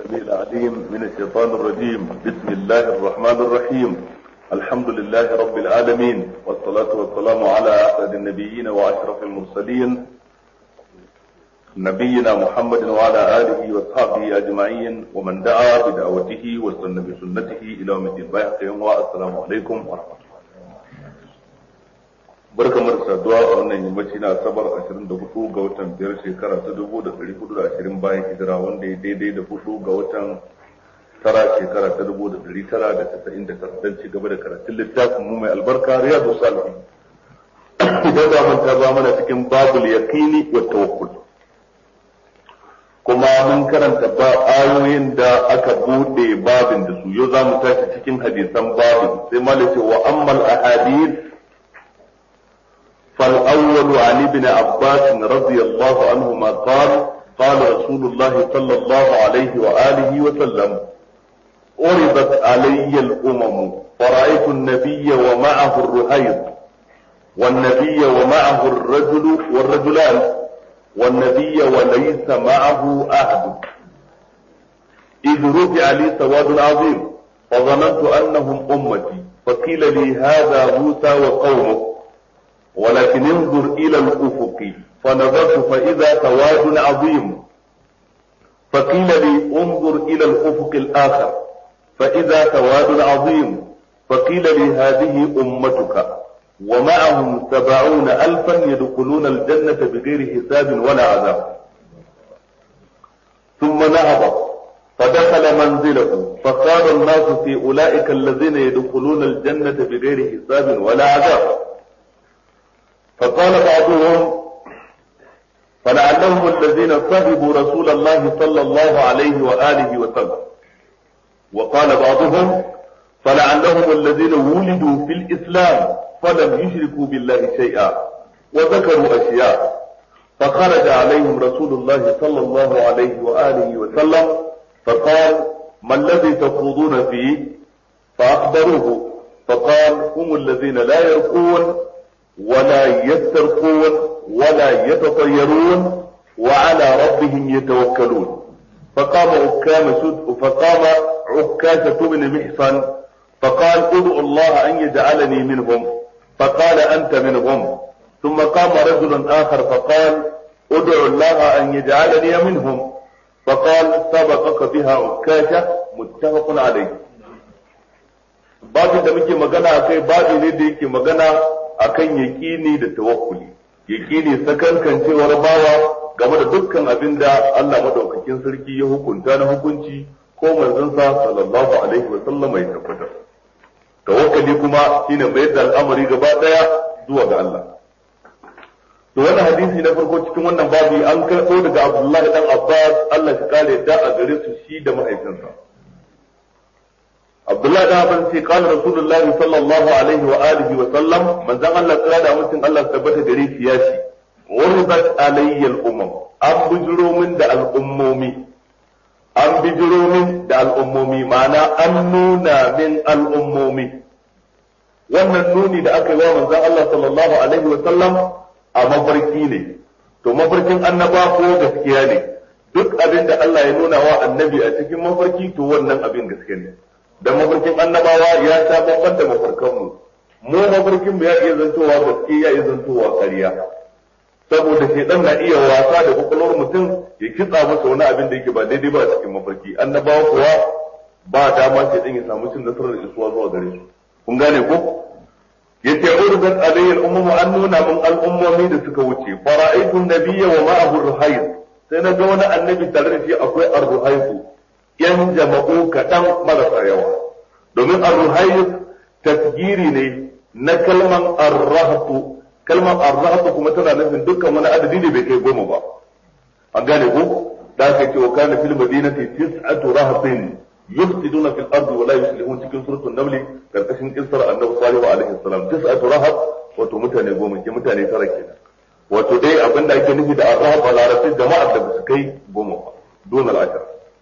السميع العليم من الشيطان الرجيم. بسم الله الرحمن الرحيم. الحمد لله رب العالمين، والصلاة والسلام على أسعد النبيين وأشرف المرسلين نبينا محمد وعلى آله وصحبه أجمعين ومن دعا بدعوته واستنى بسنته إلى يوم الدين. السلام عليكم ورحمة الله. barka mu da saduwa a wannan yammaci na asabar 24 ga watan biyar shekara ta 1420 bayan hijira, wanda ya daidai da 4 ga watan tara shekara ta 1999 don ci gaba da karatun littafin mu mai albarka Riyadu Salihin. Idan za mu ta mana cikin babul yaqini wa tawakkul, kuma mun karanta ba ayoyin da aka bude babin da su. Yau za mu tashi cikin hadisan babin, sai malaka wa ammal ahadith. فالأول عن ابن عباس رضي الله عنهما قال قال رسول الله صلى الله عليه وآله وسلم عرضت علي الأمم فرأيت النبي ومعه الرهيض والنبي ومعه الرجل والرجلان والنبي وليس معه أحد إذ رفع لي سواد عظيم فظننت أنهم أمتي فقيل لي هذا موسى وقومه ولكن انظر إلى الأفق فنظرت فإذا سواد عظيم فقيل لي انظر إلى الأفق الآخر فإذا سواد عظيم فقيل لي هذه أمتك ومعهم 70,000 يدخلون الجنة بغير حساب ولا عذاب. ثم نهض فدخل منزله فقال الناس في أولئك الذين يدخلون الجنة بغير حساب ولا عذاب. فقال بعضهم فلعلهم الذين صحبوا رسول الله صلى الله عليه وآله وسلم، وقال بعضهم فلعلهم الذين ولدوا في الإسلام فلم يشركوا بالله شيئا، وذكروا أشياء. فخرج عليهم رسول الله صلى الله عليه وآله وسلم فقال ما الذي تخوضون فيه؟ فأخبروه فقال هم الذين لا يرقون ولا يسترقون ولا يتطيرون وعلى ربهم يتوكلون. فقام عكاشة بن محصن فقال ادعوا الله أن يجعلني منهم، فقال أنت منهم. ثم قام رجل آخر فقال ادعوا الله أن يجعلني منهم، فقال سبقك بها عكاشة. متفق عليه. babin da muke magana akai babi ne da yake magana akan yaqini da tawakkuli. Yaqini sakankancewar bawa game da dukkan abin da Allah madaukakin sarki ya hukunta na hukunci ko manzon sa sallallahu alaihi wa sallam ya tabbatar. Tawakkali kuma shine mai da al'amari gaba daya zuwa ga Allah. To wannan hadisi na farko cikin wannan babi an karɓo daga Abdullah dan Abbas, Allah ya kare da a gare su shi da mahaifinsa. Abdullah da ban ce kana Rasulullah sallallahu alaihi wa alihi wa sallam, manzon Allah tsira da mutum Allah tabbata gare shi ya ce uridat alayya al-umam, an bijiro min da al'ummomi, an bijiro min da al'ummomi, ma'ana an nuna min al'ummomi. Wannan nuni da aka yi wa manzon Allah sallallahu alaihi wa sallam a mafarki ne. To mafarkin annaba ko gaskiya ne, duk abin da Allah ya nuna wa annabi a cikin mafarki to wannan abin gaskiya ne. Da mafarkin annabawa ya sha bamban da mafarkanmu. Mu mafarkin mu ya iya zantowa gaske, ya iya zantowa ƙarya, saboda shaidan na iya wasa da kwakwalwar mutum ya kitsa masa wani abin da yake ba daidai ba a cikin mafarki. Annabawa kuwa ba dama shaidan ya samu cin nasarar isuwa zuwa gare su. Kun gane ko? yace urdat alayhi al-ummu, an nuna min al'ummomi da suka wuce. Fara'aytu an-nabiyya wa ma'ahu ar-ruhayz, sai na ga wani annabi tare da shi akwai ar-ruhayz, yan jama'u kaɗan marasa yawa. Domin ar-ruhayz tasgiri ne na kalman ar-rahtu. Kalman ar-rahtu kuma tana nufin dukkan wani adadi da bai kai 10 ba. An gane ko? Da aka ce wa kana fil madinati 9 rahtin yufsiduna fil ardi wa la yuslihun, cikin suratul naml karkashin kissar annabi sallallahu alaihi wasallam. 9 rahab wato mutane 10 ke mutane 9 kenan. Wato dai abinda ake nufi da ar-rahab a larabci jama'ar da ba su kai 10 ba, dole al'ashar.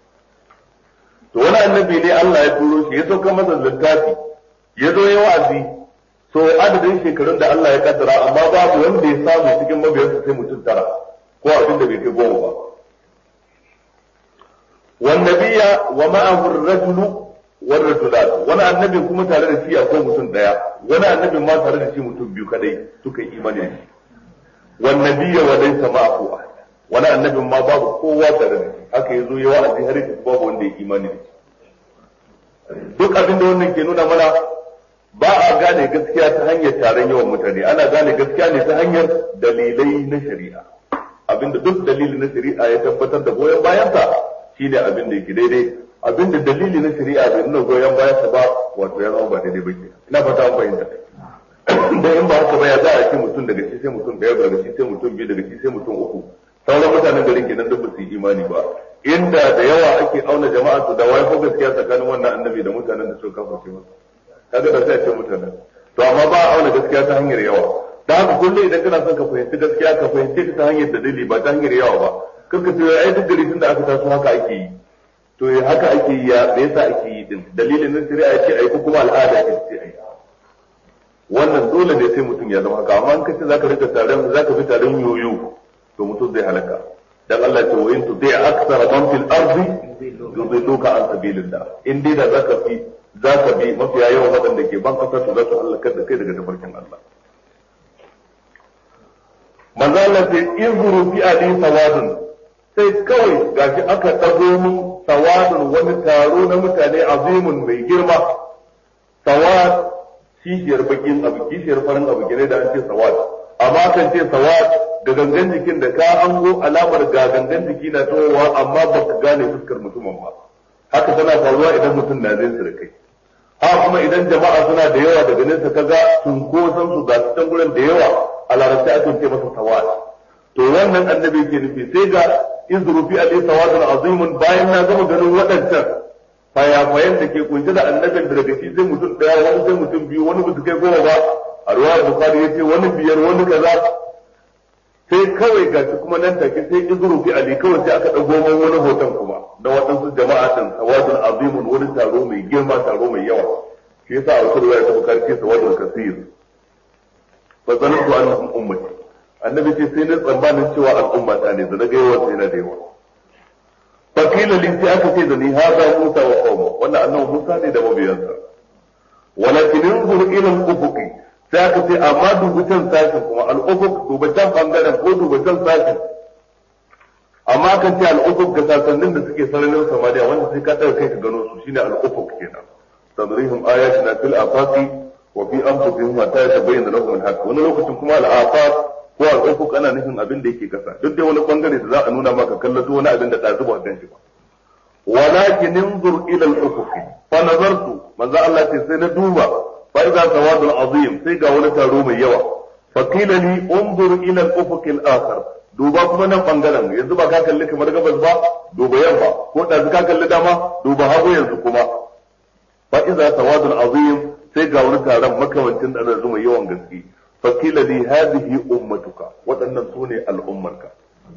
To wani annabi ne Allah ya turo shi, ya sauka masa littafi, ya zo ya wa'azi, so adadin shekarun da Allah ya kaddara, amma babu wanda ya samu cikin mabiyansa sai mutum 9 ko abin da bai kai 10 ba. wan nabiyya wa ma'ahu ar-rajulu war rajulan wani annabi kuma tare da shi akwai mutum daya wani annabi ma tare da shi mutum biyu kadai suka yi imani da shi wan nabiyya wa laysa ma'ahu ahad wani annabin ma babu kowa tare da shi haka yazo ya wa'azi har da babu wanda ya imani da shi duk abin da wannan ke nuna mana ba a gane gaskiya ta hanyar taron yawan mutane ana gane gaskiya ne ta hanyar dalilai na shari'a abinda duk dalili na shari'a ya tabbatar da goyon bayansa shine abin da yake daidai abinda dalili na shari'a bai nuna goyon bayansa ba wato ya zama ba daidai ba ke ina fata an fahimta da in ba haka ba ya za a ce mutum daga shi sai mutum daya daga shi sai mutum biyu daga shi sai mutum uku sauran mutanen garin kenan duk ba su yi imani ba inda da yawa ake auna jama'a su da wai ko gaskiya tsakanin wannan annabi da mutanen da suka kafa masa kaga da sai a ce mutanen to amma ba a auna gaskiya ta hanyar yawa da haka kullum idan kana son ka fahimci gaskiya ka fahimci ta hanyar dalili ba ta hanyar yawa ba kanka ce ai duk gari tun da aka taso haka ake yi to haka ake yi ya me yasa ake yi din dalilin nan shari'a ya ce ai ko kuma al'ada ce ai wannan dole ne sai mutum ya zama haka amma in kace zaka rika taron zaka bi taron yoyo to mutum zai halaka dan Allah ya ce wa in tudai akthar man fil ardi yudilluka an sabilillah in dai da zaka bi mafiya yawan wadanda ke ban kasar su za su halakar da kai daga tafarkin Allah manzo Allah sai izuru fi ali sawadun sai kawai gashi aka dago mu sawadun wani taro na mutane azimun mai girma sawad kishiyar bakin abu kishiyar farin abu gine da an ce sawad amma kan ce sawad da gangan jikin da ka ango alamar ga gangan jiki na towa amma ba ka gane fuskar mutumin ba haka tana faruwa idan mutum na zai sirkai ha kuma idan jama'a suna da yawa daga nesa kaga sun ko san su ga cikin gurin da yawa a larabci akan ce masa sawad to wannan annabi ke nufi sai ga izru fi ali sawadun azimun bayan na gama ganin waɗancan fayafayen da ke kunshe da annabin da daga shi sai mutum daya wani sai mutum biyu wani ba su kai goma ba a ruwayar bukari ya ce wani biyar wani kaza sai kawai gashi kuma nan take sai izuru fi ali kawai sai aka dago man wani hoton kuma da waɗansu jama'a din sawadun azimun wani taro mai girma taro mai yawa shi yasa a wata ruwaya ta bukari ce sawadun kasir fa zanatu annahum ummati annabi ce sai na tsammanin cewa al'umma ta ne da daga yawan sai na da yawa fakila li sai aka ce da ni hada Musa wa qauma wannan annabi Musa ne da mabiyansa walakin inzur ila al-ufuqi sai aka ce amma dubu can sashin kuma al-ufuq duba can bangaren ko duba can sashin amma kan ce al-ufuq ga sasannin da suke sararin samaniya wanda sai ka daga kai ka gano su shine al-ufuq kenan tadrihum ayatina fil afaqi wa fi anfusihim hatta yatabayyana lahum al-haqq wani lokacin kuma al-afaq ko al-ufuq ana nufin abin da yake kasa duk dai wani bangare da za a nuna maka kallato wani abin da ɗazu ba gan shi ba walakin inzur ila al-ufuq fa nazartu manzo Allah ce sai na duba fa idza sawadun azim sai ga wani taro mai yawa fa qila li unzur ila al-ufuq al-akhar duba kuma nan bangaren yanzu ba ka kalli kamar gabas ba duba yamma ko ɗazu ka kalli dama duba hagu yanzu kuma fa idza sawadun azim sai ga wani taron makamancin da mai yawan gaske fakila li hadhihi ummatuka wadannan sune al'ummarka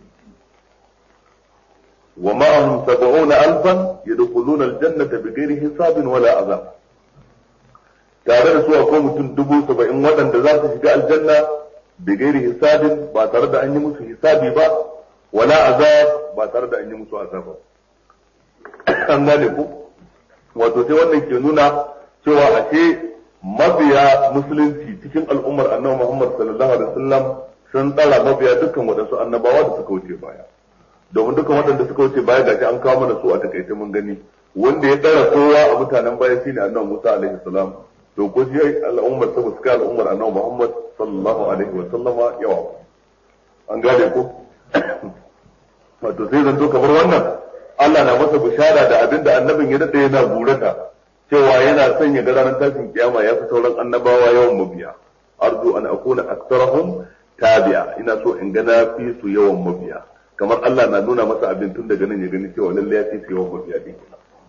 wa ma'ahum 70,000 yadkhuluna al-jannata bighairi hisabin wala azab tare da su akwai mutum 70,000 wadanda za su shiga aljanna bighairi hisabin ba tare da an yi musu hisabi ba wala azab ba tare da an yi musu azaba an gane ku wato sai wannan ke nuna cewa ashe mabiya musulunci cikin al'ummar annabi Muhammad sallallahu alaihi wasallam sun tsara mabiya dukkan wadansu annabawa da suka wuce baya domin dukkan wadanda suka wuce baya gashi an kawo mana su a takaice mun gani wanda ya tsara kowa a mutanen baya shine annabi Musa alaihi salam to ko shi al'ummar sa suka al'ummar annabi Muhammad sallallahu alaihi wasallama yawa an gane ko wato sai zan to kamar wannan Allah na masa bishara da abinda annabin ya dade yana gurata cewa yana son ya ga ranar tashin kiyama ya fi sauran annabawa yawan mabiya arzu an akuna aktsarahum tabi'a ina so in ga na fi su yawan mabiya kamar Allah na nuna masa abin tun daga nan ya gani cewa lalle ya fi su yawan mabiya din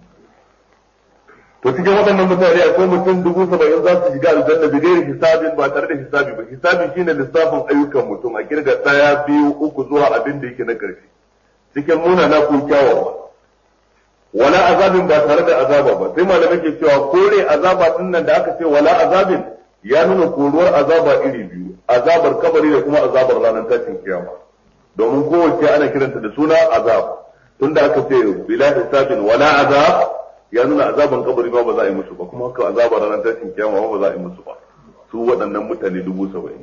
to cikin waɗannan mutane akwai mutum 70,000 za su shiga aljanna bi gairi hisabin ba tare da hisabi ba hisabi shine lissafin ayyukan mutum a kirga 1 2 3 zuwa abin da yake na ƙarshe cikin munana ko kyawawa wala azabin ba tare da azaba ba sai malamai ke cewa kore azaba din nan da aka ce wala azabin ya nuna koruwar azaba iri biyu azabar kabari da kuma azabar ranar tashin kiyama domin kowace ana kiranta da suna azab tunda aka ce bila hisabin wala azab ya nuna azaban kabari ba za a yi musu ba, kuma haka azabar ranar tashin kiyama ba za a yi musu ba su waɗannan mutane 70,000.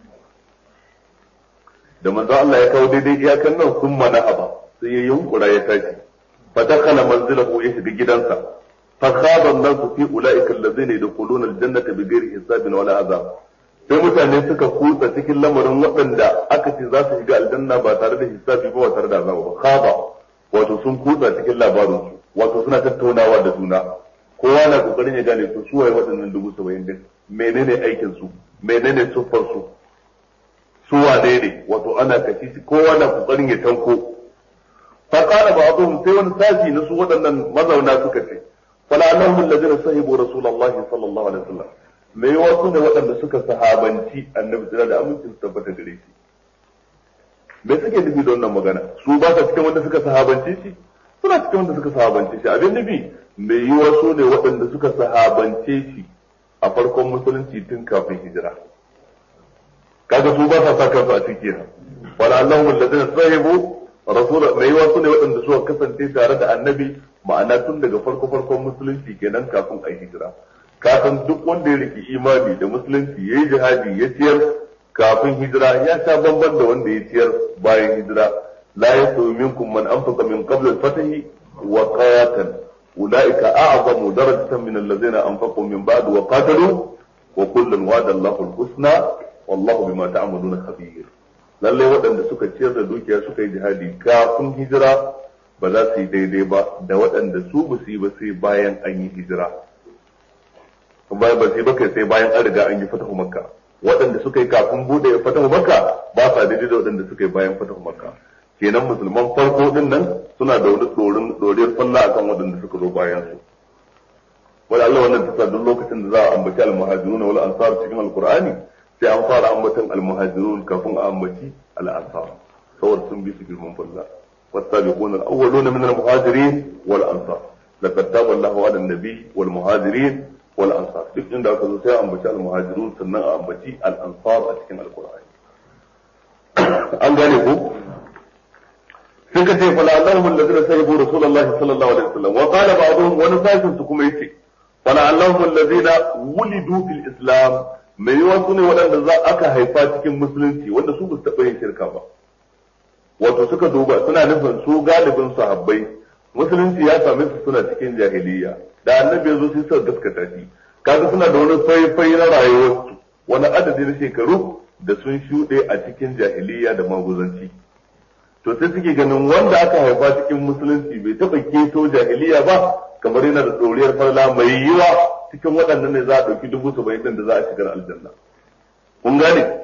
da manzo Allah ya kawo daidai iyakan nan sun mana haba sai ya yunkura ya tashi fa dakhala manzilahu ya shiga gidansa fa khaba an-nasu fi ulaika allazina yadkhuluna al-jannata bighairi hisabin wala azab. sai mutane suka kutsa cikin lamarin waɗanda aka ce za su shiga aljanna ba tare da hisabi ba tare da azaba ba. Khaba wato sun kutsa cikin labarin su, wato suna tattaunawa da juna, kowa na kokarin ya gane su waye waɗannan 70,000 din, menene aikin su, menene siffar su, su wane ne, wato ana kashi kowa na kokarin ya tanko. fa qala ba'dhum, sai wani sashi na su waɗannan mazauna suka ce fala annahum alladhina sahibu rasulullahi sallallahu alaihi wasallam, me wasu ne waɗanda suka sahabanci annabi da amincin tabbata gare shi. me suke nufi da wannan magana? su ba sa cikin wanda suka sahabance shi? suna cikin wanda suka sahabance shi. abin nufi me yi wasu ne waɗanda suka sahabance shi a farkon musulunci tun kafin hijira. kaga su ba sa sa kansu a cikin wala Allahu alladhina sahibu rasul, me yi wasu ne waɗanda suka kasance tare da annabi, ma'ana tun daga farkon musulunci kenan kafin a hijira. kasan duk wanda ya riki imani da musulunci yayi jihadi ya ciyar kafin hijira ya sha bamban da wanda ya ciyar bayan hijira. la yasawi minkum man anfaqa min qabl al-fath wa qatal ulaika a'zamu darajatan min alladhina anfaqu min ba'd wa qatalu wa kullun wa'ada Allahu al-husna wallahu bima ta'maluna khabir. lalle waɗanda suka ciyar da dukiya suka yi jihadi kafin hijira ba za su yi daidai ba da waɗanda su ba su yi ba sai bayan an yi hijira. bayan ba sai baka sai bayan an riga an yi fatahu makka. waɗanda suka yi kafin bude fatahu makka ba sa daidai da waɗanda suka yi bayan fatahu makka. kenan musulman farko din nan suna da wani doriyar falla akan waɗanda suka zo bayan su. wala Allah wannan ta duk lokacin da za a ambaci al-muhajirun wal ansar cikin al-Qur'ani sai an fara ambatan al-muhajirun kafin a ambaci al-ansar saboda sun bi su girman falla. والسابقون الأولون من المهاجرين والأنصار لقد تاب الله على النبي والمهاجرين والأنصار. duk inda aka zo sai ambaci al-muhajirun sannan a ambaci al-ansar a cikin al-Qur'ani. an gane ko sai ka ce fala Allahu alladhina sahibu rasulullahi sallallahu alaihi wasallam wa qala ba'dhum wa nasajun su kuma yace fala Allahu alladhina wulidu fil islam, mai wasu ne waɗanda za aka haifa cikin musulunci wanda su ba su taɓa yin shirka ba. wato suka duba suna nufin su galibin sahabbai musulunci ya same su suna cikin jahiliya, da annabi ya zo sai suka gaskata shi. kaga suna da wani faifai na rayuwarsu, wani adadi na shekaru da sun shuɗe a cikin jahiliya da maguzanci. to sai suke ganin wanda aka haifa cikin musulunci bai taɓa keto jahiliya ba, kamar yana da tsoriyar farla mai yiwa cikin waɗannan ne za a ɗauki 70,000 da za a shigar aljanna. kun gane?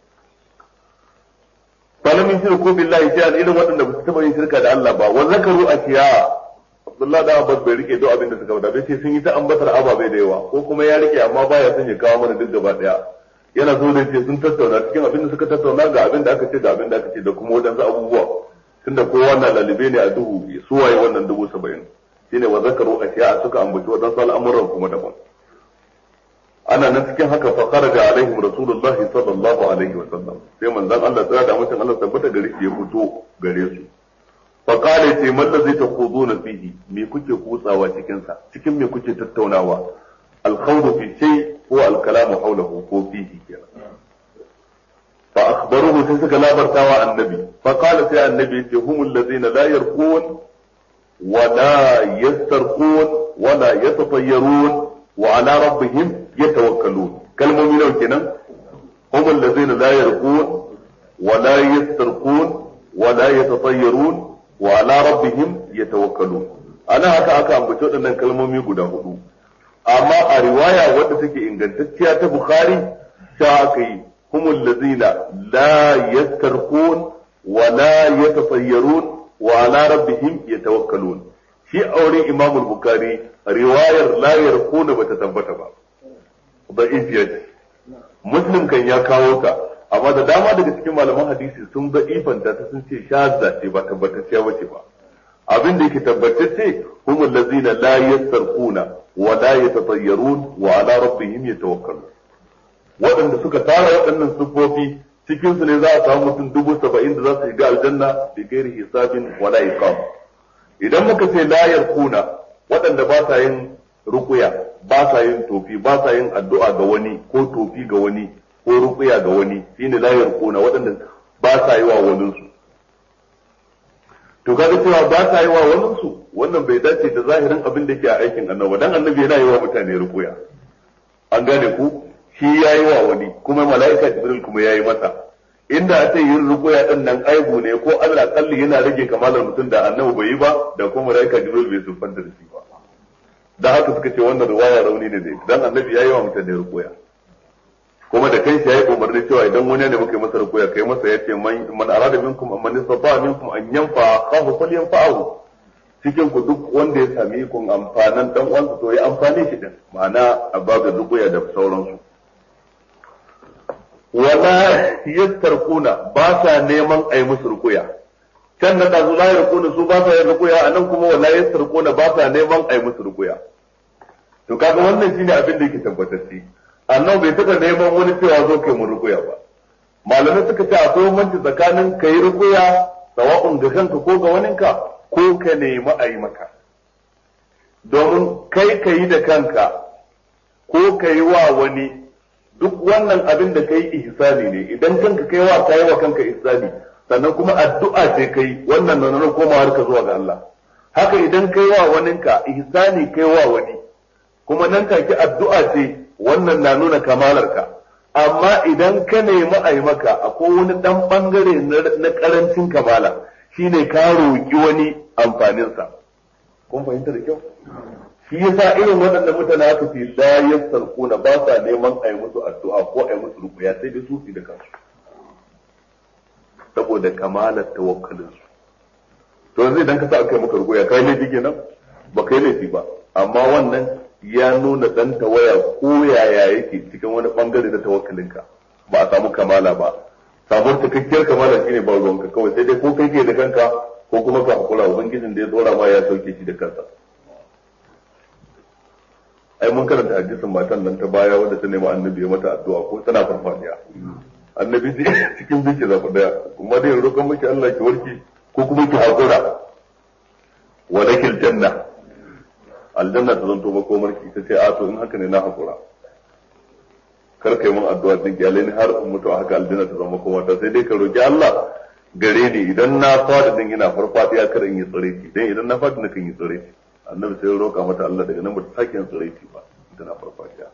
falam yushriku billahi shay'an, irin waɗanda ba su taɓa yin shirka da Allah ba. wa zakaru ashiya, Abdullah da Abbas bai rike duk abin da suka faɗa bai ce sun yi ta ambatar ababai da yawa, ko kuma ya rike amma baya son ya kawo mana duk gaba daya. yana so da ce sun tattauna cikin abin da suka tattauna ga abin da aka ce da abin da aka ce da kuma wadansu abubuwa, tunda kowa na lalibe ne a duhu su waye wannan 70,000. shine wa zakaru ashiya suka ambaci wadansu al'amuran kuma daban. ana nan cikin haka fa kharaja alaihim rasulullahi sallallahu alaihi wa sallam, sai manzon Allah tsara da mutum Allah tabbata gare shi ya fito gare su. fa qala sai man da zai taquduna fihi, me kuke kutsawa cikin sa, cikin me kuke tattaunawa? al-khawdu fi shay ko al-kalamu hawlahu ko fihi kenan. fa akhbaruhu sai suka labartawa annabi, fa qala sai annabi ce humul ladina la yarqun wa la yastarqun wa la yatatayyarun wa ala rabbihim yatawakkalun. kalmomi nawa kenan? hum allazina la yarqun wa la yastarqun wa la yatatayyarun wa ala rabbihim yatawakkalun. ana haka aka ambaci waɗannan kalmomi guda hudu, amma a riwaya wadda take ingantacciya ta Bukhari ta aka yi hum allazina la yastarqun wa la yatatayyarun wa ala rabbihim yatawakkalun. shi aure Imam al-Bukhari riwayar la yarquna bata tabbata ba, da'ifiyya ce. Muslim kan ya kawo ta, amma da dama daga cikin malaman hadisi sun da'ifanta ta, sun ce shazza ce ba tabbatacciya bace ba. abin da yake tabbatacce humul ladzina la yastarquna wa la yatatayyarun wa ala rabbihim yatawakkalun. waɗanda suka tara waɗannan sifofi cikin su ne za a samu mutum 70,000 da za su shiga aljanna bi gairi hisabin wala iqam, idan muka ce la yarquna waɗanda ba sa yin ruqya ba sa yin tofi ba sa yin addu'a ga wani ko tofi ga wani ko ruqya ga wani shine la yarquna waɗanda ba sa yi wa wani su to kaga cewa ba sa yi wa wani su wannan bai dace da zahirin abin da ke a aikin annabi dan annabi yana yi wa mutane ruqya an gane ku shi yayi wa wani kuma mala'ika jibril kuma yayi masa inda a ce yin ruqya din nan aibu ne ko Allah kalli yana rage kamalar mutum da annabi bai yi ba da kuma mala'ika jibril bai sufanta da shi ba da haka suka ce wannan riwaya rauni ne dan annabi yayi wa mutane ruqya kuma da kai shi yayi umarni cewa idan wani ne muka yi masa ruqya kai masa yace man arada minkum man istata minkum an yanfa khafu falyanfa'u cikin ku duk wanda ya sami kun amfanan dan uwansa to ya amfane shi din ma'ana abaga ruqya da sauransu wala yastarquna ba sa neman ayi musu ruqya kan na dazu la yarquna su ba sa yin ruqya anan kuma wala yastarquna ba sa neman ayi musu ruqya to kaga wannan shine abin da yake tabbatacce annabi bai taba neman wani cewa zo kai mu ruqya ba malamai suka ce akwai bambanci tsakanin kai ruqya sawa'un ga kanka ko ga waninka ko ka nemi ayi maka domin kai kayi da kanka ko kayi wa wani duk wannan abin da kai ihsani ne idan kanka kai wa kanka ihsani sannan kuma addu'a ce kai wannan nan komawar ka zuwa ga Allah haka idan kai wa waninka ihsani kai wa wani kuma nan take addu'a ce wannan na nuna kamalarka amma idan ka nemi a yi maka akwai wani dan bangare na karancin kamala shine ka roki wani amfaninsa kun fahimta da kyau shi yasa irin waɗannan mutane aka ce la yasarquna ba sa neman a yi musu addu'a ko a yi musu ruqya sai dai su da kansu saboda kamalar tawakkalin su to yanzu idan ka sa aka yi maka ruqya kai laifi kenan ba kai laifi ba amma wannan ya nuna dan tawaya ko yaya yake cikin wani bangare na tawakkalinka ba a samu kamala ba samun cikakkiyar kamala shine ba ruwanka kawai sai dai ko kai ke da kanka ko kuma ka hakura ubangijin da ya tsora ma ya sauke shi da kansa ai mun karanta hadisin matan nan ta baya wanda ta nemi annabi ya mata addu'a ko tana farfadiya annabi cikin zuciya zafi daya kuma dai roƙon miki Allah ki warke ko kuma ki hakura wa lakil janna aljanna ta zanto makomarki ta ce a to in haka ne na hakura kar kai mun addu'a din iyalai ne har in mutu haka aljanna ta zama makomarta sai dai ka roki Allah gare ni idan na fada din ina farfadiya kar in yi tsare ki dan idan na fada nakan yi tsare ki annabi sai ya roka mata Allah daga nan ba ta sake yin tsare ki ba tana farfadiya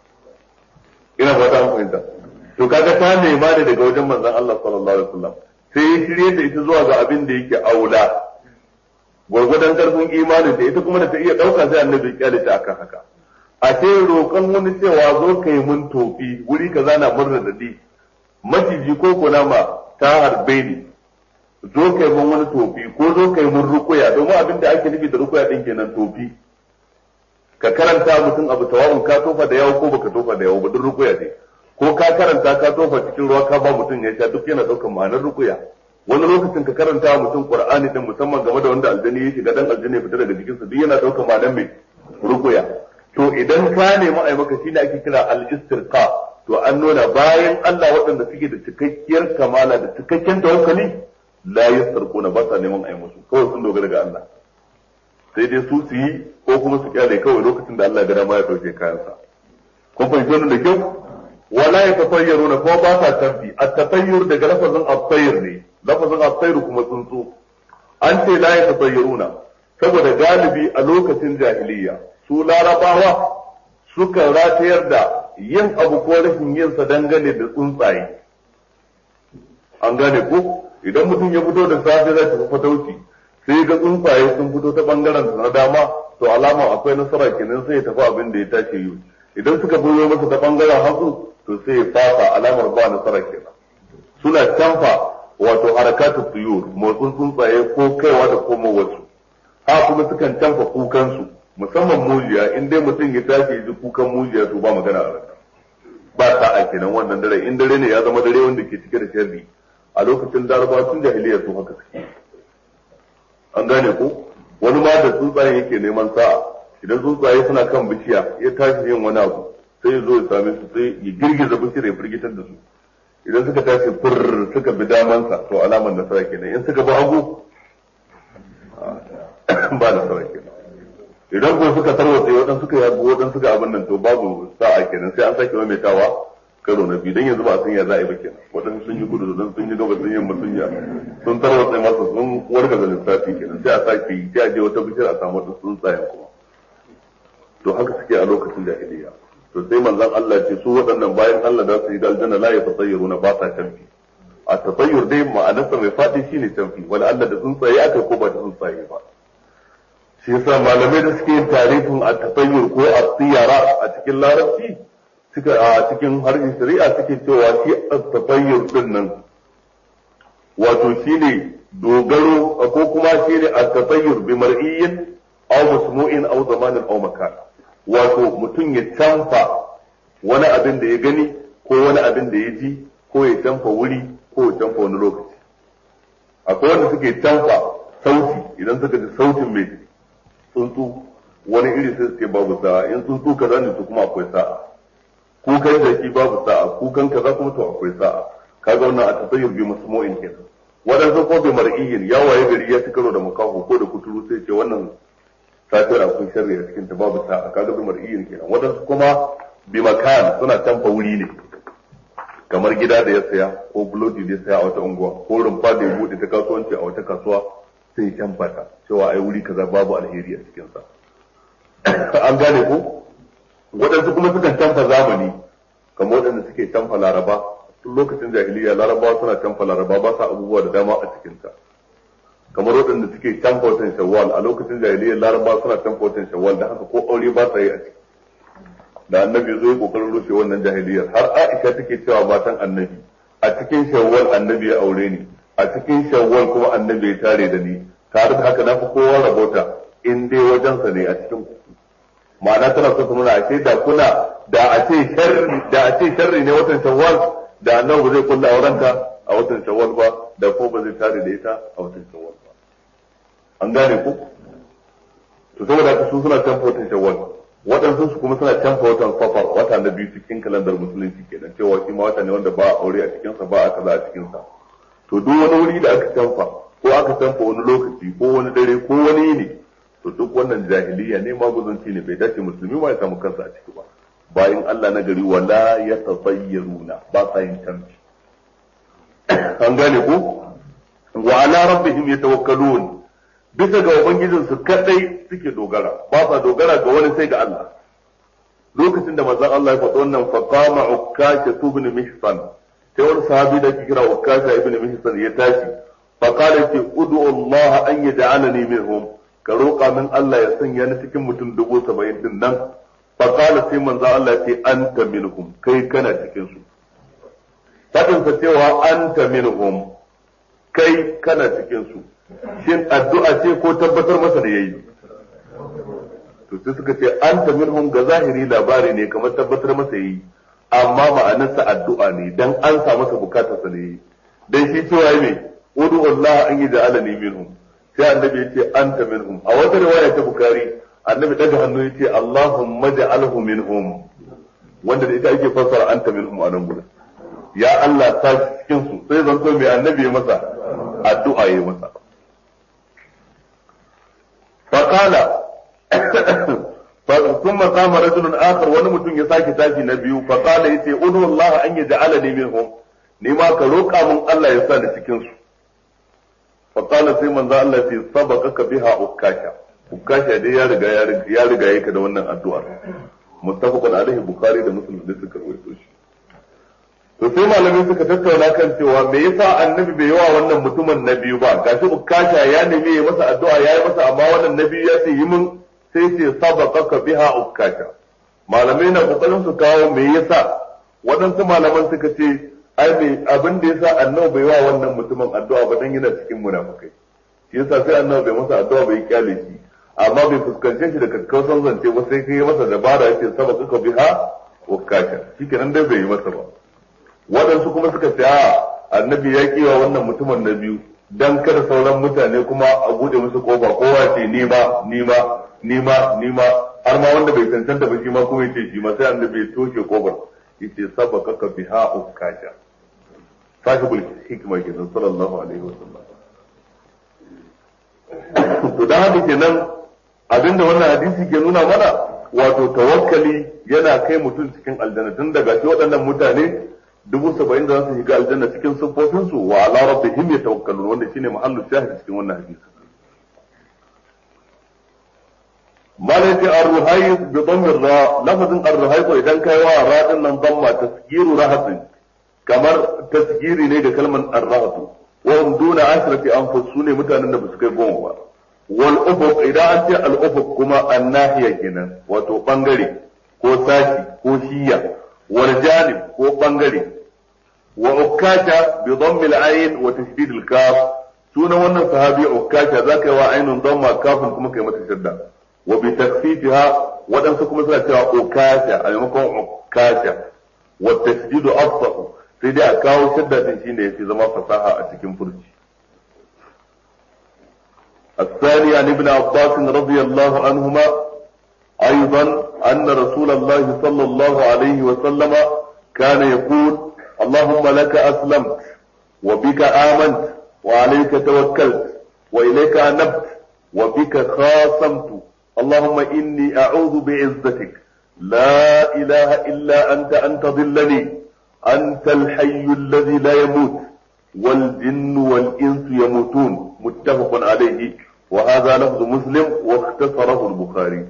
ina fata an fahimta to kaga ta nema ne daga wajen manzon Allah sallallahu alaihi wasallam sai ya shirye ta ita zuwa ga abin da yake aula gwargwadon karfin imanin da ita kuma da ta iya dauka sai annabi kyale ta akan haka a ce roƙon wani cewa zo kai mun tofi wuri kaza na murna da di maciji ko kunama ta harbe ni zo kai mun wani tofi ko zo kai mun rukuya domin abin da ake nufi da rukuya din kenan tofi ka karanta mutum abu tawawun ka tofa da yawo ko baka tofa da yawo ba duk rukuya ne ko ka karanta ka tofa cikin ruwa ka ba mutum ya sha duk yana daukar ma'anar rukuya wani lokacin ka karanta mutum Qur'ani din musamman game da wanda aljani ya shiga dan aljani ya fita daga jikinsa duk yana daukar ma'anar mai rukuya to idan ka nemi ai maka shine ake kira al-istirqa to an nuna bayan Allah waɗanda suke da cikakkiyar kamala da cikakken tawakkali la yastarquna ba sa neman ai musu kawai sun dogara ga Allah sai dai su yi ko kuma su kyale kawai lokacin da Allah ya ga dama ya dauke kayansa kun fahimci wannan da kyau wala yatafayyaruna ko ba sa tafi at-tafayyur daga lafazin at-tayr ne lafazin at-tayr kuma tsuntsu an ce la yatafayyaruna saboda galibi a lokacin jahiliya su larabawa suka ratayar da yin abu ko rashin yin sa dangane da tsuntsaye an gane ko idan mutum ya fito da safe zai tafi fatauci sai ga tsuntsaye sun fito ta bangaren na dama to alama akwai nasara kenan sai ya tafi abin da ya tashi yi idan suka buyo masa ta bangaren hagu to sai ya fasa alamar ba nasara kenan suna canfa wato harakatu tuyur motsin tsuntsaye ko kaiwa da komo wasu ha kuma sukan canfa kukansu musamman mujiya in dai mutum ya tashi ya ji kukan mujiya to ba magana a ranka ba sa'a kenan wannan dare in dare ne ya zama dare wanda ke cike da sharri a lokacin larabawa tun jahiliya su haka suke an gane ko wani ma da tsuntsaye yake neman sa'a idan tsuntsaye suna kan bishiya ya tashi yin wani abu sai ya zo ya same su sai ya girgiza bishiyar ya firgitar da su idan suka tashi fur suka bi damansa to alamar nasara kenan in suka bi hagu ba da sa'a kenan. Idan ko suka tarwatsa waɗansu suka yago waɗansu suka abin nan to babu sa'a kenan sai an sake maimaitawa karo na biyu dan yanzu ba a san ya za a yi ba kenan. Waɗansu sun yi kudu waɗansu sun yi gaba sun yi sun tarwatsa masa sun warga da lissafi kenan sai a sake yi sai a je wata bishiyar a samu wasu tsuntsayen kuma. To haka suke a lokacin jahiliya. To sai manzon Allah ce su waɗannan bayan Allah da su yi da aljanna la ya tsayyaruna ba sa canfi. A tsayyur dai ma'anarsa mai faɗi shine canfi wala Allah da tsuntsaye aka ko ba da tsuntsaye ba. Shi yasa malamai da suke yin tarihin a tsayyur ko a tsiyara a cikin larabci suka a cikin harshen shari'a suke cewa shi a tsayyur din nan wato shine dogaro ko kuma shine a tsayyur bi mar'iyyin aw masmu'in aw zamanin aw makan. Wato mutum ya canfa wani abin da ya gani ko wani abin da ya ji ko ya canfa wuri ko ya canfa wani lokaci. Akwai wanda suke canfa sauti idan suka ji sautin mai tsuntsu wani iri sai suke babu sa'a in tsuntsu kaza ne su kuma akwai sa'a kukan jaki babu sa'a kukan kaza kuma to akwai sa'a kaga wannan a tasayyur bi masmu'in kenan. Wadansu ko bi mar'iyyin ya waye gari ya ci karo da makaho ko da kuturu sai ce wannan safiyar akwai sharri a cikin ta babu sa'a kaga bi mar'iyyin kenan. Wadansu kuma bi makan suna canfa wuri ne kamar gida da ya saya ko buloti da ya saya a wata unguwa ko rumfa da ya bude ta kasuwanci a wata kasuwa sai ya canfa ta cewa ai wuri kaza babu alheri a cikin sa. An gane ko waɗansu kuma sukan canfa zamani kamar waɗanda suke canfa laraba tun lokacin jahiliya larabawa suna canfa laraba ba sa abubuwa da dama a cikin ta kamar waɗanda suke canfa watan shawwal a lokacin jahiliya larabawa suna canfa watan shawwal da haka ko aure ba sa yi a ciki. Da annabi zo yi kokarin rushe wannan jahiliyar har Aisha take cewa matan annabi a cikin shawwal annabi ya aure ni a cikin shawwal kuma annabi ya tare da ni tare da haka na fi kowa rabota in dai wajensa ne a cikin ku. Ma'ana tana so ta nuna a ce da kuna da a ce sharri ne watan shawwal da annabi zai kulla aurenta a watan shawwal ba da ko ba zai tare da ita a watan shawwal ba. An gane ku to saboda haka su suna canfa watan shawwal waɗansu su kuma suna canfa watan safar wata na biyu cikin kalandar musulunci kenan cewa shi ma wata ne wanda ba a aure a cikinsa ba a kaza a cikinsa. To duk wani wuri da aka canfa ko aka canfa wani lokaci ko wani dare ko wani yini to duk wannan jahiliya ne maguzanci ne bai dace musulmi ma ya samu kansa a ciki ba. Bayan Allah na gari wala ya tasayyaruna ba sa yin canfi. An gane ko wa ala rabbihim yatawakkalun bisa ga ubangijin su kadai suke dogara ba sa dogara ga wani sai ga Allah. Lokacin da manzon Allah ya faɗi wannan faqama ukasha ibn mihsan sai wani sahabi da ke kira ukasha ibn mihsan ya tashi faqala ce ud'u Allah an yaj'alani minhum ka roƙa min Allah ya sanya ni cikin mutum 70,000 din nan faqala sai manzon Allah ya ce anta minhum kai kana cikin su. Fadin sa cewa anta minhum kai kana cikin su shin addu'a ce ko tabbatar masa da yayi to sai suka ce anta minhum ga zahiri labari ne kamar tabbatar masa yayi amma ma'anarsa addu'a ne dan an sa masa bukatarsa ne dan shi cewa yayi udu Allah an yaj'alani minhum sai annabi yace anta minhum a wata riwaya ta Bukhari annabi daga hannu yace Allahumma ja'alhu minhum wanda da ita ake fassara anta minhum a nan gurin ya Allah ta cikin su sai zanto mai annabi ya masa addu'a yayi masa faqala ثم قام رجل آخر wani mutum ya sake tashi na biyu faqala yace udu Allah an yaj'alani minhum ni ma ka roƙa mun Allah ya sa ni cikin su faqala sai manzo Allah sai sabaqaka biha ukasha dai ya riga yake da wannan addu'ar muttafaqun alaihi bukhari da muslim da suka rawaito shi. To sai malamai suka tattauna kan cewa me yasa annabi bai yawa wannan mutumin na biyu ba gashi ukasha ya nemi ya masa addu'a ya yi masa amma wannan na biyu ya ce yi min sai ce sabaqaka biha ukasha. Malamai na kokarin su kawo me yasa waɗansu malaman suka ce ai me abin da yasa annabi bai yawa wannan mutumin addu'a ba dan yana cikin munafikai shi yasa sai annabi bai masa addu'a bai kyale shi amma bai fuskance shi da kakkausan zance ba sai kai masa dabara yace sabaqaka biha ukasha shikenan dai bai yi masa ba. Waɗansu kuma suka ce annabi ya kiwa wannan mutumin na biyu dan kada sauran mutane kuma a bude musu kofa kowa ce nima har ma wanda bai cancanta ba shi ma kuma yace shi ma sai annabi ya toshe kofar yace sabaqaka biha ukasha sahibul hikma kenan sallallahu alaihi wasallam. to dan haka kenan abinda wannan hadisi ke nuna mana wato tawakkali yana kai mutum cikin aljanna tun daga shi waɗannan mutane 70,000 da za su shiga aljanna cikin siffofinsu wa ala rabbihim yatawakkalun wanda shine mahallu shahid cikin wannan hadisi malaka ar-ruhayz bi dhamm ra lafazin ar-ruhayz idan kai wa ra din nan dhamma tasgiru rahatin kamar tasgiri ne da kalmar ar-rahatu wa hum duna asrati anfus sune mutanen da ba su kai goma ba wal ufuq idan an ce al ufuq kuma an-nahiya kenan wato bangare ko sashi ko shiya wal janib ko bangare wa ukasha bi dhamm al-ayn wa tashdid al-kaf sunan wannan sahabi ukasha zaka yi wa ainun dhamma kafin kuma kai mata shadda wa bi takfifiha wadansu kuma suna cewa ukasha a maimakon ukasha wa tashdid afsahu sai dai a kawo shadda din shine yafi zama fasaha a cikin furci الثاني عن ابن عباس رضي الله عنهما أيضا أن رسول الله صلى الله عليه وسلم كان يقول اللهم لك أسلمت وبك آمنت وعليك توكلت وإليك أنبت وبك خاصمت اللهم إني أعوذ بعزتك لا إله إلا أن تضلني أنت الحي الذي لا يموت والجن والإنس يموتون متفق عليه وهذا لفظ مسلم واختصره البخاري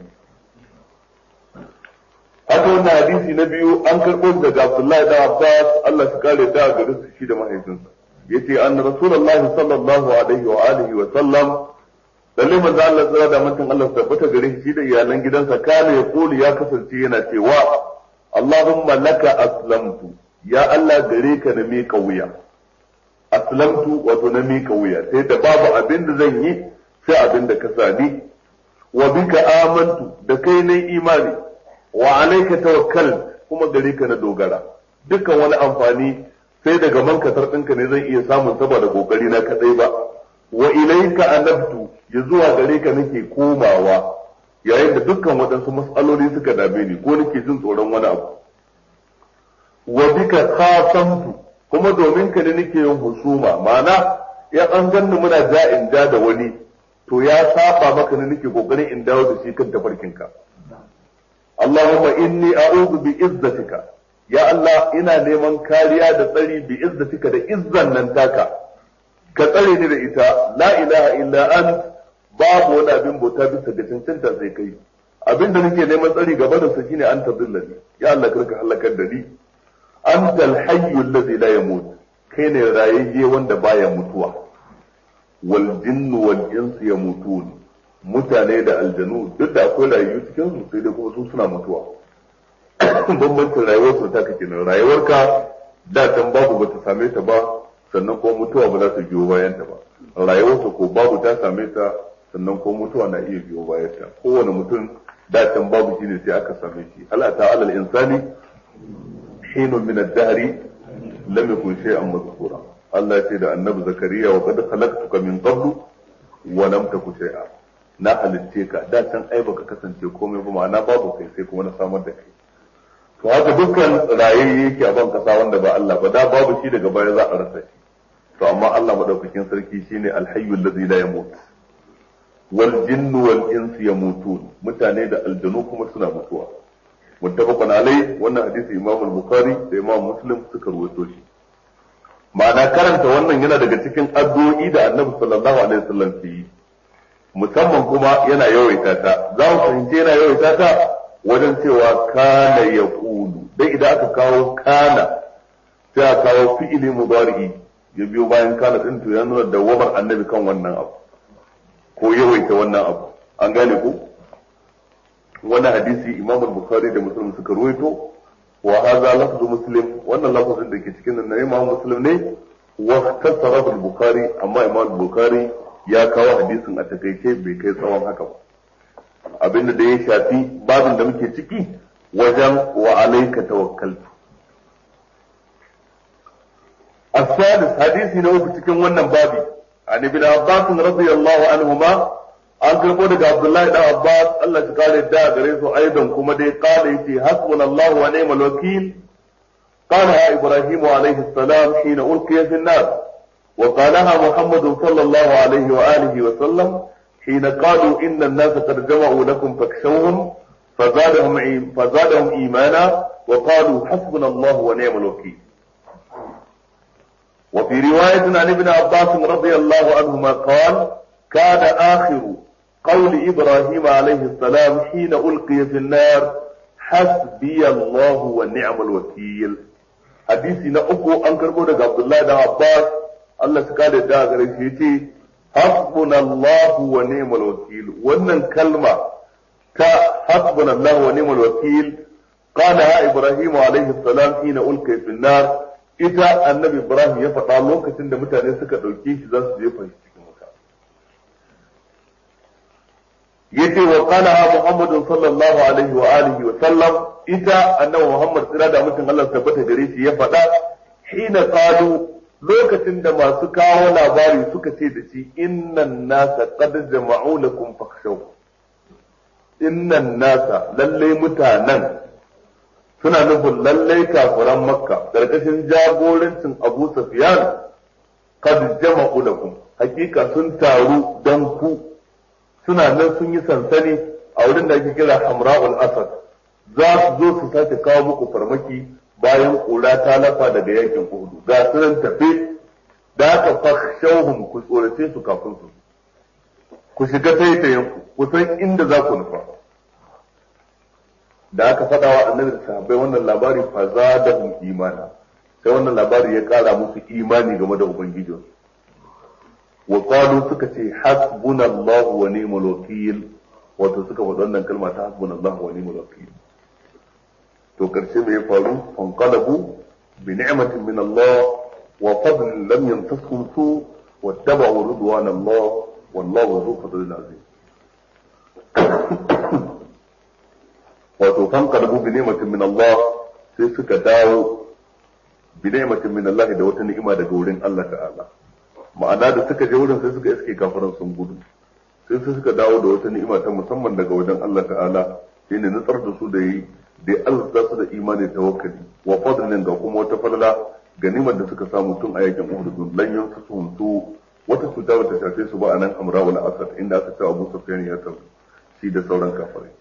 haka wannan hadisi na biyu an karɓo daga Abdullahi da Abbas Allah shi kare da gare su shi da mahaifinsa yace anna rasulullahi sallallahu alaihi wa alihi wa sallam lalle manzo Allah tsara da mutum Allah tabbata gare shi da iyalan gidansa kana ya kuli ya kasance yana cewa Allahumma laka aslamtu ya Allah gare ka na miƙa wuya aslamtu wato na miƙa wuya sai da babu abin da zan yi sai abin da ka sani wa bika amantu da kai na imani wa alayka tawakkal kuma gare ka na dogara dukkan wani amfani sai daga mankatar ɗinka ne zan iya samun saboda kokari na kadai ba wa ilayka anabtu ya zuwa gare ka nake komawa yayin da dukkan waɗansu mas'aloli suka dame ni ko nake jin tsoron wani abu wa bika khasamtu kuma domin ka ne nake yin husuma ma'ana ya an ganni muna ja'in ja da wani to ya saba maka ne nake kokarin in dawo da shi kan tafarkinka Allahumma inni a'udhu bi izzatika ya Allah ina neman kariya da tsari bi izzatika da izzan nan taka ka tsare ni da ita la ilaha illa ant babu wani abin bauta bisa ga cancanta sai kai abin da nake neman tsari gaba da sa shine anta dillani ya Allah karka halakar da ni anta al-hayyu alladhi la yamut kai ne rayayye wanda baya mutuwa wal jinnu wal insu yamutun mutane da aljanu duk da akwai rayuwa cikin su sai dai kuma su suna mutuwa bambancin rayuwar su ta kake nan rayuwarka da can babu bata same ta ba sannan ko mutuwa ba za ta biyo bayan ta ba rayuwarsa ko babu ta same ta sannan ko mutuwa na iya biyo bayan ta kowane mutum da can babu shine sai aka same shi Allah ta'ala al-insani hinun min ad-dahri lam yakun shay'an mazkura Allah ya ce da annabi Zakariya wa qad khalaqtuka min qablu wa lam taku shay'a na halitte ka da can ai baka kasance komai ba ma'ana babu kai sai kuma na samar da kai to haka dukkan rayayye yake a ban kasa wanda ba Allah ba da babu shi daga baya za a rasa shi to amma Allah madaukakin sarki shine al-hayyu allazi la yamut wal jinnu wal insu yamutun mutane da aljanu kuma suna mutuwa muttafaqun alai wannan hadisi Imam al-Bukhari da Imam Muslim suka rawaito shi ma'ana karanta wannan yana daga cikin addu'o'i da Annabi sallallahu alaihi wasallam ke yi musamman kuma yana yawaita ta za mu fahimci yana yawaita ta wajen cewa kana yaqulu dai idan aka kawo kana sai aka kawo fi'ili mudari ya biyo bayan kana din to ya nuna dawamar Annabi kan wannan abu ko yawaita wannan abu an gane ku wannan hadisi Imam al-Bukhari da Muslim suka ruwaito wa hadha lafzu Muslim wannan lafazin da ke cikin nan Imam Muslim ne wa ikhtasara al-Bukhari amma Imam al-Bukhari ya kawo hadisin a takaice bai kai tsawon haka ba abinda da ya shafi babin da muke ciki wajen wa alayka tawakkaltu الثالث حديث نوف cikin wannan babi an ibn Abbas radiyallahu anhuma an karbo daga Abdullahi da Abbas Allah ya kare da gare su aidan kuma dai kala yace hasbunallahu wa ni'mal wakeel qala Ibrahim alayhi salam hina ulqiya fi an-nar وقالها محمد صلى الله عليه وآله وسلم حين قالوا إن الناس قد جمعوا لكم فاخشوهم فزادهم إيمانا وقالوا حسبنا الله ونعم الوكيل. وفي رواية عن ابن عباس رضي الله عنهما قال كان آخر قول إبراهيم عليه السلام حين ألقي في النار حسبي الله ونعم الوكيل. حديثي نأكو أنكر بودك عبد الله بن عباس الله سكاد داغر شيتي حسبنا الله ونعم الوكيل. وأن كلمة حسبنا الله ونعم الوكيل قالها إبراهيم عليه السلام حين ألقي في النار. ita annabi Ibrahim ya faɗa lokacin da mutane suka ɗauke shi za su jefa shi cikin wuta. Yace wa qala Muhammadu sallallahu alaihi wa alihi wa sallam, ita annabi Muhammad tsira da mutum Allah tabbata gare shi ya faɗa hina qalu lokacin da masu kawo labari suka ce da shi innan nasa qad jama'u lakum fakhshaw. Innan nasa lalle mutanen suna nufin lallai kafiran makka karkashin jagorancin abu safiyan kad jama'u lakum hakika sun taru dan ku, suna nan sun yi sansani a wurin da ake kira hamra'ul asad, za su zo su sake kawo muku farmaki bayan kura ta lafa daga yankin Uhud. Ga sunan tafe da aka fakhshawhum, ku tsorace su kafin su, ku shiga taitayen ku san inda za ku nufa. Da aka faɗa wa annabi da sahabbai wannan labari fa zadahum imana, sai wannan labari ya ƙara musu imani game da ubangiji. Wa qalu suka ce hasbunallahu wa ni'mal wakil, wato suka faɗa wannan kalma ta hasbunallahu wa ni'mal wakil. To karshe me ya faru? Fanqalabu bi ni'matin min Allah wa fadlin lam yamsashum su wattaba'u ridwanallah wallahu dhu fadlin azim. Wato fanqalabu bi ni'matin min Allah, sai suka dawo bi ni'matin min Allah da wata ni'ima daga wurin Allah ta'ala. Ma'ana da suka je wurin sai suka iske kafiran sun gudu, sai suka dawo da wata ni'ima ta musamman daga wajen Allah ta'ala, shine nutsar da su da yi da Allah su da imani tawakkali wa fadlin ga kuma wata falala ganimar da suka samu tun a yakin Uhud. Lan yansuhum su wata cuta bata shafe su ba a nan Amra wal Asad, inda aka ce Abu Sufyan ya tafi shi da sauran kafirai.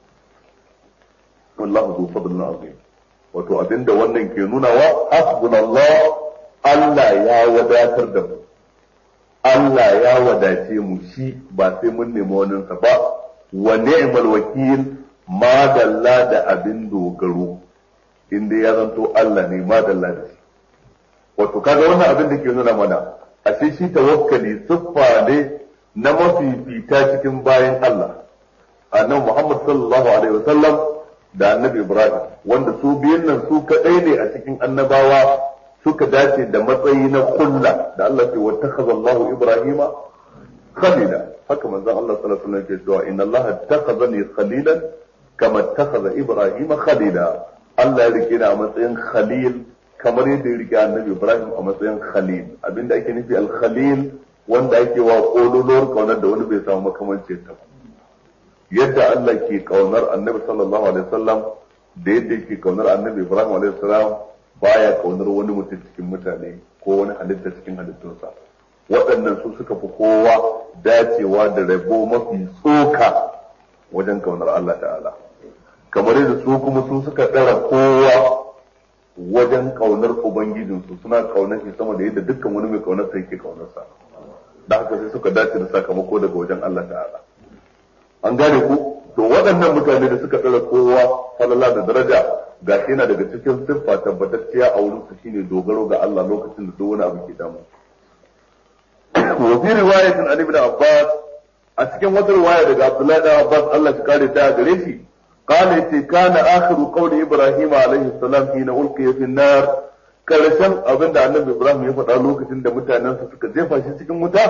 Wallahu zu fadlin azim. Wato abinda wannan ke nuna wa hasbunallah, Allah ya wadatar da mu, Allah ya wadace mu, shi ba sai mun nemi wani sa ba. Wa ni'mal wakil, madalla da abin dogaro, inda ya zanto Allah ne madalla da shi. Wato kaga wannan abin da ke nuna mana ashe shi tawakkali siffa ne na mafifita cikin bayan Allah. Annabi Muhammad sallallahu alaihi wasallam da annabi Ibrahim, wanda su biyan nan su kadai ne a cikin annabawa suka dace da matsayi na kulla da Allah ce wattakhadha Allahu Ibrahima khalila. Haka manzon Allah sallallahu alaihi wasallam ke cewa inna Allah ittakhadhani khalilan kama ittakhadha Ibrahima khalila. Allah ya rike ni a matsayin khalil kamar yadda ya rike annabi Ibrahim a matsayin khalil. Abinda ake nufi al-khalil wanda ake wa kololuwar kaunar da wani bai samu makamancin ta. Yadda Allah ke kaunar annabi sallallahu alaihi wasallam da yadda yake kaunar annabi Ibrahim alaihi salam, baya kaunar wani mutum cikin mutane ko wani halitta cikin halittunsa. Waɗannan su suka fi kowa dacewa da rabo mafi tsoka wajen kaunar Allah ta'ala, kamar yadda su kuma su suka ɗara kowa wajen kaunar ubangijinsu, suna kaunar shi sama da yadda dukkan wani mai kaunar sa yake kaunarsa. Da haka sai suka dace da sakamako daga wajen Allah ta'ala. An gane ku? To waɗannan mutane da suka tsara kowa falala da daraja, ga shi yana daga cikin siffa tabbatacciya a wurin su shine dogaro ga Allah lokacin da duk wani abu ke damu. Wa fi riwayatin an ibn Abbas, a cikin wata riwaya daga Abdullahi da Abbas Allah ya kare ta gare shi, qala yace kana akhiru qawli Ibrahim alaihi salam hina ulqiya fi an-nar, karshen abinda annabi Ibrahim ya faɗa lokacin da mutanensa suka jefa shi cikin wuta,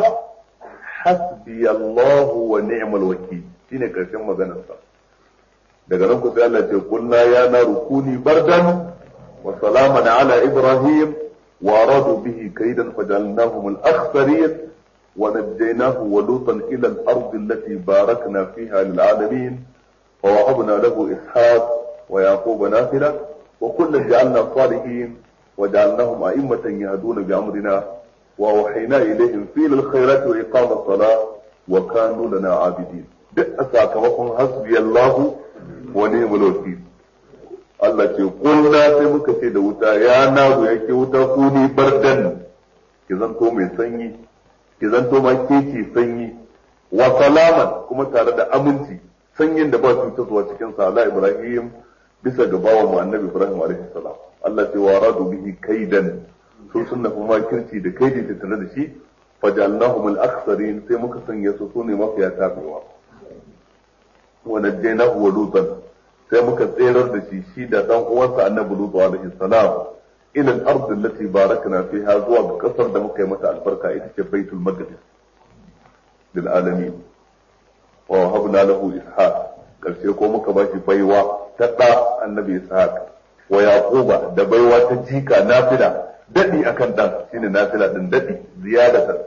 hasbi Allahu wa ni'mal wakil, shine karshen maganarsa. Daga nan ku sai Allah ce kulna ya naru kuni bardan wa salaman ala Ibrahim wa radu bihi kaidan fajalnahum al-akhsarin wa najaynahu wa lutan ila al-ard allati barakna fiha lil alamin wa wahabna lahu ishaq wa yaquba nafila wa kullan ja'alna salihin wa ja'alnahum a'immatan yahduna bi amrina wa wahayna ilayhim fil khairat wa iqam as-salah wa kanu lana abidin duk a sakamakon hasbiyallahu wa ni'mal wakil Allah ce kulna sai muka ce da wuta ya naru yake wuta kuni bardan ki zanto mai sanyi ki zanto ma keke sanyi wa salaman kuma tare da aminci sanyin da ba cutarwa cikin sa ala Ibrahim bisa ga bawan mu annabi Ibrahim alaihi salam Allah ce wa radu bihi kaidan sun sunna kuma kirci da kaidi ta tare da shi fajalnahum al-akhsarin sai muka sanya su sune mafiya tabewa wa najjaynahu wa lutan sai muka tserar da shi da dan uwansa annabi lutu alaihi salam ila al-ard allati barakna fiha zuwa ga kasar da muka yi mata albarka ita ce baitul maqdis lil alamin wa habna lahu ishaq karshe ko muka bashi baiwa ta da annabi ishaq wa yaquba da baiwa ta jika nafila dadi akan dan shine nafila din dadi ziyadatan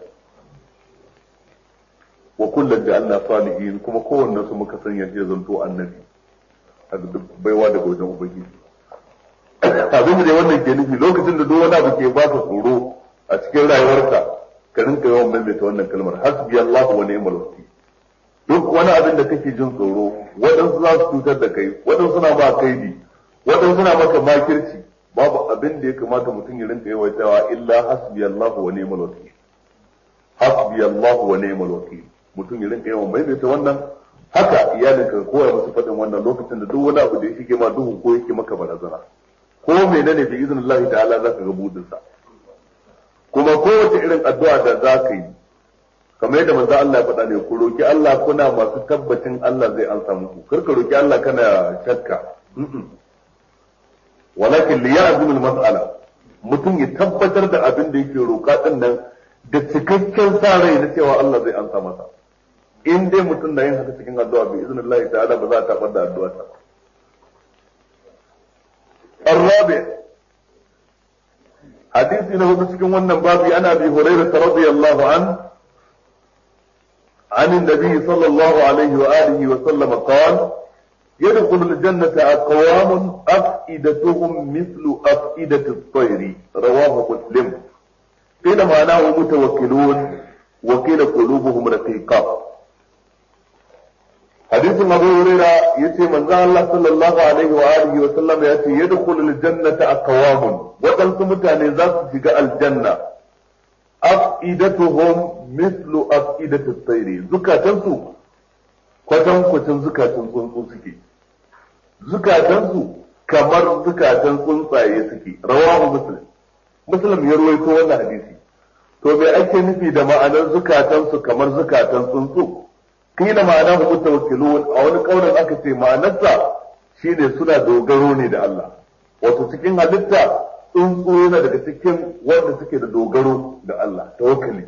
wa kullan ja'alna salihin kuma kowanne su muka sanya shi zanto annabi duk baiwa daga wajen ubangiji abin da wannan ke nufi lokacin da duk wani abu ke baka tsoro a cikin rayuwarka ka rinka yawan maimaita wannan kalmar hasbi Allah wa ni'mal wakil duk wani abin da kake jin tsoro waɗansu za su cutar da kai waɗansu na ba kaidi waɗansu na maka makirci babu abin da ya kamata mutum ya rinka yawaitawa illa hasbi Allah wa ni'mal wakil hasbi Allah wa ni'mal wakil mutum ya rinka yawan maimaita wannan haka iyalinka koya musu faɗin wannan lokacin da duk wani abu da ya shige ma duhu ko yake maka barazana ko menene bi iznillahi ta'ala zaka ga budin sa kuma kowace irin addu'a da zaka yi kamar yadda manzo Allah ya faɗa ne ku roki Allah kuna masu tabbacin Allah zai ansa muku kar ka roki Allah kana shakka walakin li ya'zim al-mas'ala mutum ya tabbatar da abin da yake roka din nan da cikakken sa rai na cewa Allah zai ansa masa in dai mutum na yin haka cikin addu'a bi iznillahi ta'ala ba za ta tabar da addu'a ta الرابع حديث له cikin wannan babu ana bi Hurairah radiyallahu عن النبي صلى الله عليه وآله وسلم قال يدخل الجنة أقوام أفئدتهم مثل أفئدة الطير رواه مسلم قيل معناه متوكلون وقيل قلوبهم رقيقة حديث أبو هريرة يتي من الله صلى الله عليه وآله وسلم يأتي يدخل الجنة أقوام وتنسى متاني ذات شقاء الجنة أفئدتهم مثل أفئدة الطير زكاة تنسو كتن زكاة تنسو سكي زكاة تنسو كمر زكاة تنسو سكي رواه مسلم يروي كوانا حديثي to me ake nufi da ma'anar zukatansu kamar zukatan tsuntsu kila ma'ana hu mutawakkilun a wani kaurin aka ce ma'anarsa shine suna dogaro ne da Allah wato cikin halitta tsuntsu yana daga cikin wanda suke da dogaro da Allah tawakkali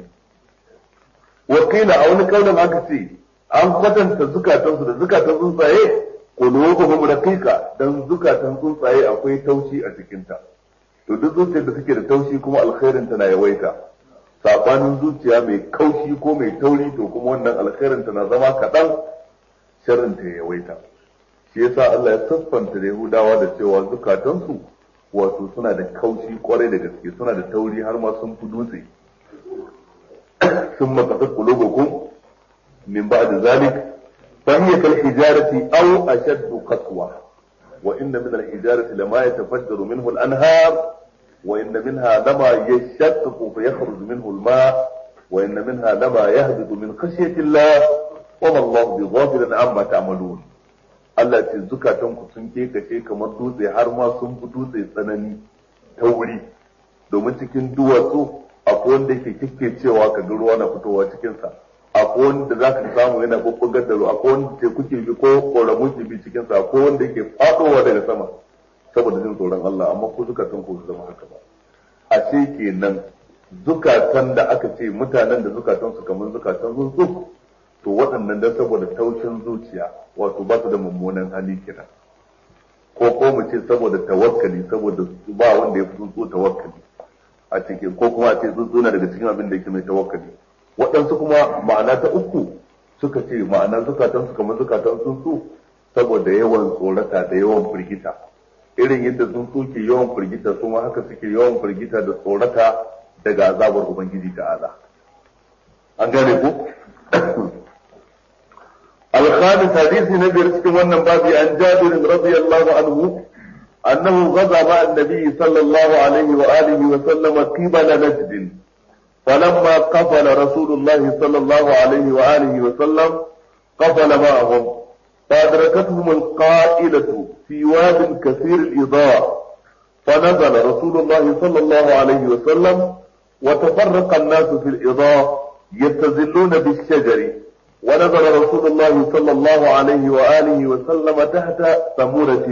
wakila a wani kaurin aka ce an kwatanta zukatansu da zukatan tsuntsaye qulubuhum raqiqa dan zukatan tsuntsaye akwai taushi a cikinta to duk zuciyar da suke da taushi kuma alkhairin ta na yawaita sabanin zuciya mai kaushi ko mai tauri to kuma wannan alkhairin ta na zama kaɗan sharrin ta yawaita shi yasa Allah ya siffanta da Yahudawa da cewa zukatansu wato suna da kaushi kwarai da gaske suna da tauri har ma sun fi dutse sun makasar kulubukum min ba'd zalik fa hiya kal hijarati aw ashaddu qaswa wa inna min al hijarati lama yatafajjaru minhu al anhar وإن منها لما يشقق فيخرج منه الماء وإن منها لما يهبط من خشية الله وما الله بغافل عما تعملون Allah ce zukatanku sun kekace kamar dutse har ma sun fi dutse tsanani tauri domin cikin duwatsu akwai wanda yake kikkecewa ka ga ruwa na fitowa cikinsa akwai wanda za ka samu yana bubbugar da ruwa akwai wanda teku ke bi ko ƙoramu ke bi cikinsa akwai wanda yake faɗowa daga sama saboda jin tsoron Allah amma ko zukatan ko su zama haka ba a ce kenan zukatan da aka ce mutanen da zukatan su kamar zukatan tsuntsu to waɗannan dan saboda taushin zuciya wato ba su da mummunan hali kenan ko mu ce saboda tawakkali saboda ba wanda ya fi tsuntsu tawakkali a cikin ko kuma a ce tsuntsu na daga cikin abin da yake mai tawakkali waɗansu kuma ma'ana ta uku suka ce ma'anar zukatan su kamar zukatan tsuntsu saboda yawan tsorata da yawan firgita irin yadda tsuntsu ke yawan firgita su ma haka suke yawan firgita da tsorata daga azabar ubangiji ta'ala an gane ko الخامس حديث نبي رسول الله بابي عن جابر رضي الله عنه أنه غزا مع النبي صلى الله عليه وآله وسلم قبل نجد فلما قفل رسول الله صلى الله عليه وآله وسلم قفل معهم فأدركتهم القائلة في واد كثير الإضاء فنزل رسول الله صلى الله عليه وسلم وتفرق الناس في الإضاء يستظلون بالشجر ونزل رسول الله صلى الله عليه وآله وسلم تحت ثمرة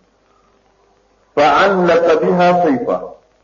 فعلق بها سيفا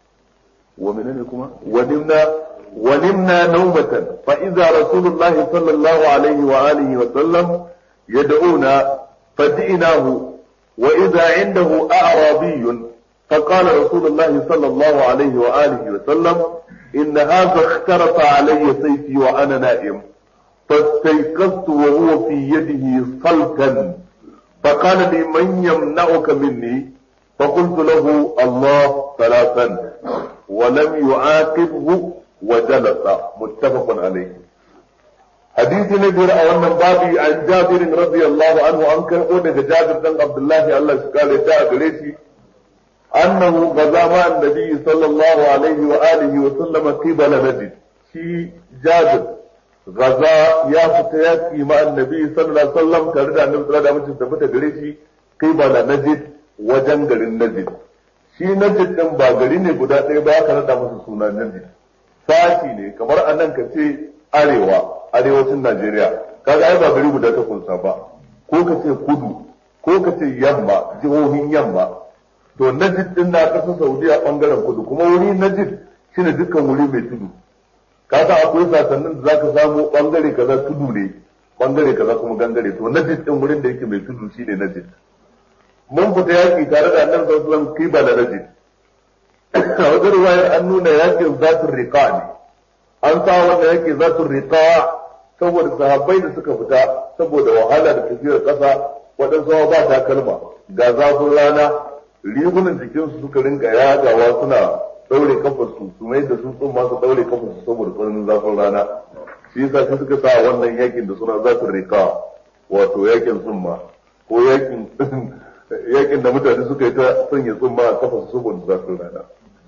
ونمنا نومة فإذا رسول الله صلى الله عليه وآله وسلم يدعونا فجئناه وإذا عنده أعرابي فقال رسول الله صلى الله عليه وآله وسلم إن هذا اخترط علي سيفي وأنا نائم فاستيقظت وهو في يده صلتا فقال لي من يمنعك مني فقلت له الله ثلاثا ولم يعاقبه وجلس متفق عليه حديث نبي أولا بابي عن جابر رضي الله عنه أنكر أولك جابر بن عبد الله الله سكال جاء قريشي أنه غزا مع النبي صلى الله عليه وآله وسلم قبل نجد شي جابر غزا يا فتياتي مع النبي صلى الله عليه وسلم ترد أن النبي صلى الله عليه وسلم قريشي قبل نجد وجنجر النجد shi najid din ba gari ne guda ɗaya ba aka rada masa suna najid sashi ne kamar a nan ka ce arewacin Najeriya kaga ai ba gari guda ta kunsa ba ko ka ce kudu ko ka ce yamma jihohin yamma to najid din na kasar Saudiya bangaren kudu kuma wuri najid shine dukkan wuri mai tudu kaga akwai sasannin da zaka samu bangare kaza tudu ne bangare kaza kuma gangare to najid din wurin da yake mai tudu shine najid mun fita yaki tare da annabi sallallahu alaihi wasallam kiba da najid a wajen ruwayar an nuna yakin zatun riqa ne an sa wanda yake zatun riqa saboda sahabbai da suka fita saboda wahala da tafiyar kasa waɗansu ba takalma ga zafin rana rigunan jikinsu suka rinka yagawa suna daure kafarsu su mai da su tsumma su daure kafarsu saboda tsananin zafin rana shi yasa sai suka sa wannan yakin da suna zatun riqa wato yakin tsumma ko yakin da mutane suka yi ta sanya tsumma a kafa su saboda zafin rana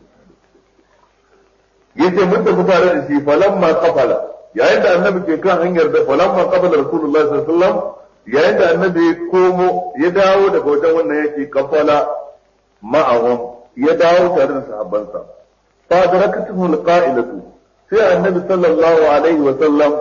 yace mun tafi tare da shi falamma qafala yayin da annabi ke kan hanyar da falamma qafala rasulullahi sallallahu alaihi wasallam yayin da annabi ya komo ya dawo daga wajen wannan yake qafala ma'ahum ya dawo tare da sahabbansa fa darakatuhu alqa'ilatu sai annabi sallallahu alaihi wasallam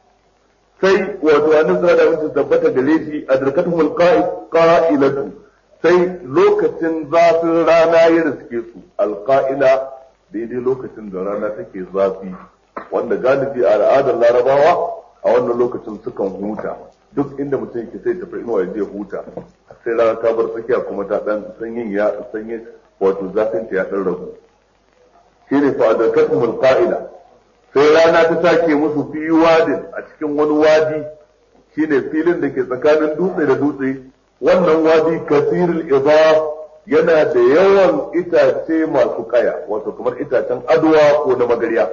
sai wato annabi sallallahu alaihi wasallam tabbata gare shi adrakatuhu alqa'ilatu sai lokacin zafin rana ya riske su alƙa'ila daidai lokacin da rana take zafi wanda galibi a al'adar larabawa a wannan lokacin sukan huta duk inda mutum yake sai tafi inuwa ya je huta sai rana ta bar tsakiya kuma ta dan sanyin wato zafin ta ya dan ragu shine fa adakatum alqa'ila sai rana ta take musu fi wadin a cikin wani wadi shine filin da ke tsakanin dutse da dutse wannan wadi kasirul idaf yana da yawan itace masu kaya wato kamar itacen aduwa ko na magariya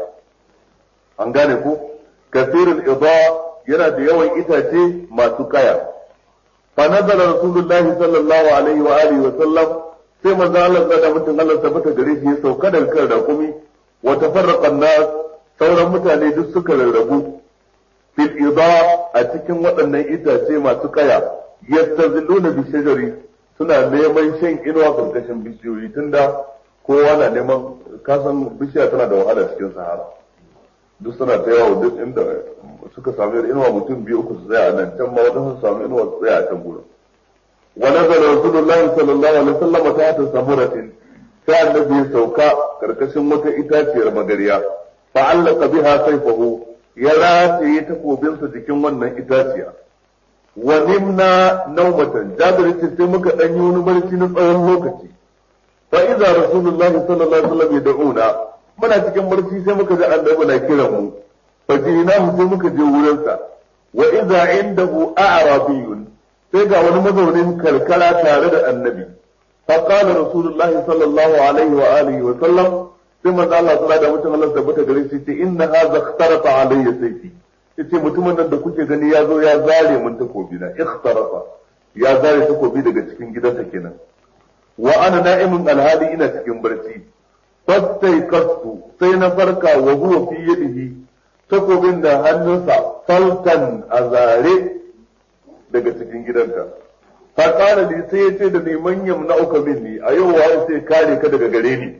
an gane ku kasirul idaf yana da yawan itace masu kaya fa nazala rasulullahi sallallahu alaihi wa alihi wa sallam sai manzo Allah da mutum Allah tabbata gare shi ya sauka daga kan rakumi wa tafarraqa an-nas sauran mutane duk suka rarrabu fil idaf a cikin waɗannan itace masu kaya yastazilluna bi shajari suna neman shan inuwa karkashin bishiyoyi tunda kowa na neman kasan bishiya tana da wahala cikin sahara duk suna ta yawo duk inda suka sami inuwa mutum biyu uku su tsaya a nan can ma wadansu su sami inuwa su tsaya a can gurin wa nazala rasulullahi sallallahu alaihi wasallam ta ta samuratin sai annabi ya sauka karkashin wata itaciyar magariya fa allaka biha sayfahu ya rataye takobinsa jikin wannan itaciya wa nimna nawmatan jabir ce sai muka dan yi wani barci na tsawon lokaci fa idza rasulullahi sallallahu alaihi wasallam yad'una muna cikin barci sai muka ji annabi na kiran mu fa jinahu sai muka je wurin sa wa idza indahu a'rabiyun sai ga wani mazaunin karkara tare da annabi fa qala rasulullahi sallallahu alaihi wa alihi wa sallam sai manzo Allah sallallahu alaihi wasallam Allah tabbata gare shi ce inna hadha ikhtarafa alayya sayfi yace mutumin nan da kuke gani ya zo ya zare mun takobi na ikhtarafa ya zare takobi daga cikin gidansa kenan wa ana na'imun alhali ina cikin barci fastai kastu sai na farka wa huwa fi yadihi takobin da hannunsa faltan a zare daga cikin gidanta fa kana li sai yace da ni manyan na'uka minni a yau waye sai kare ka daga gare ni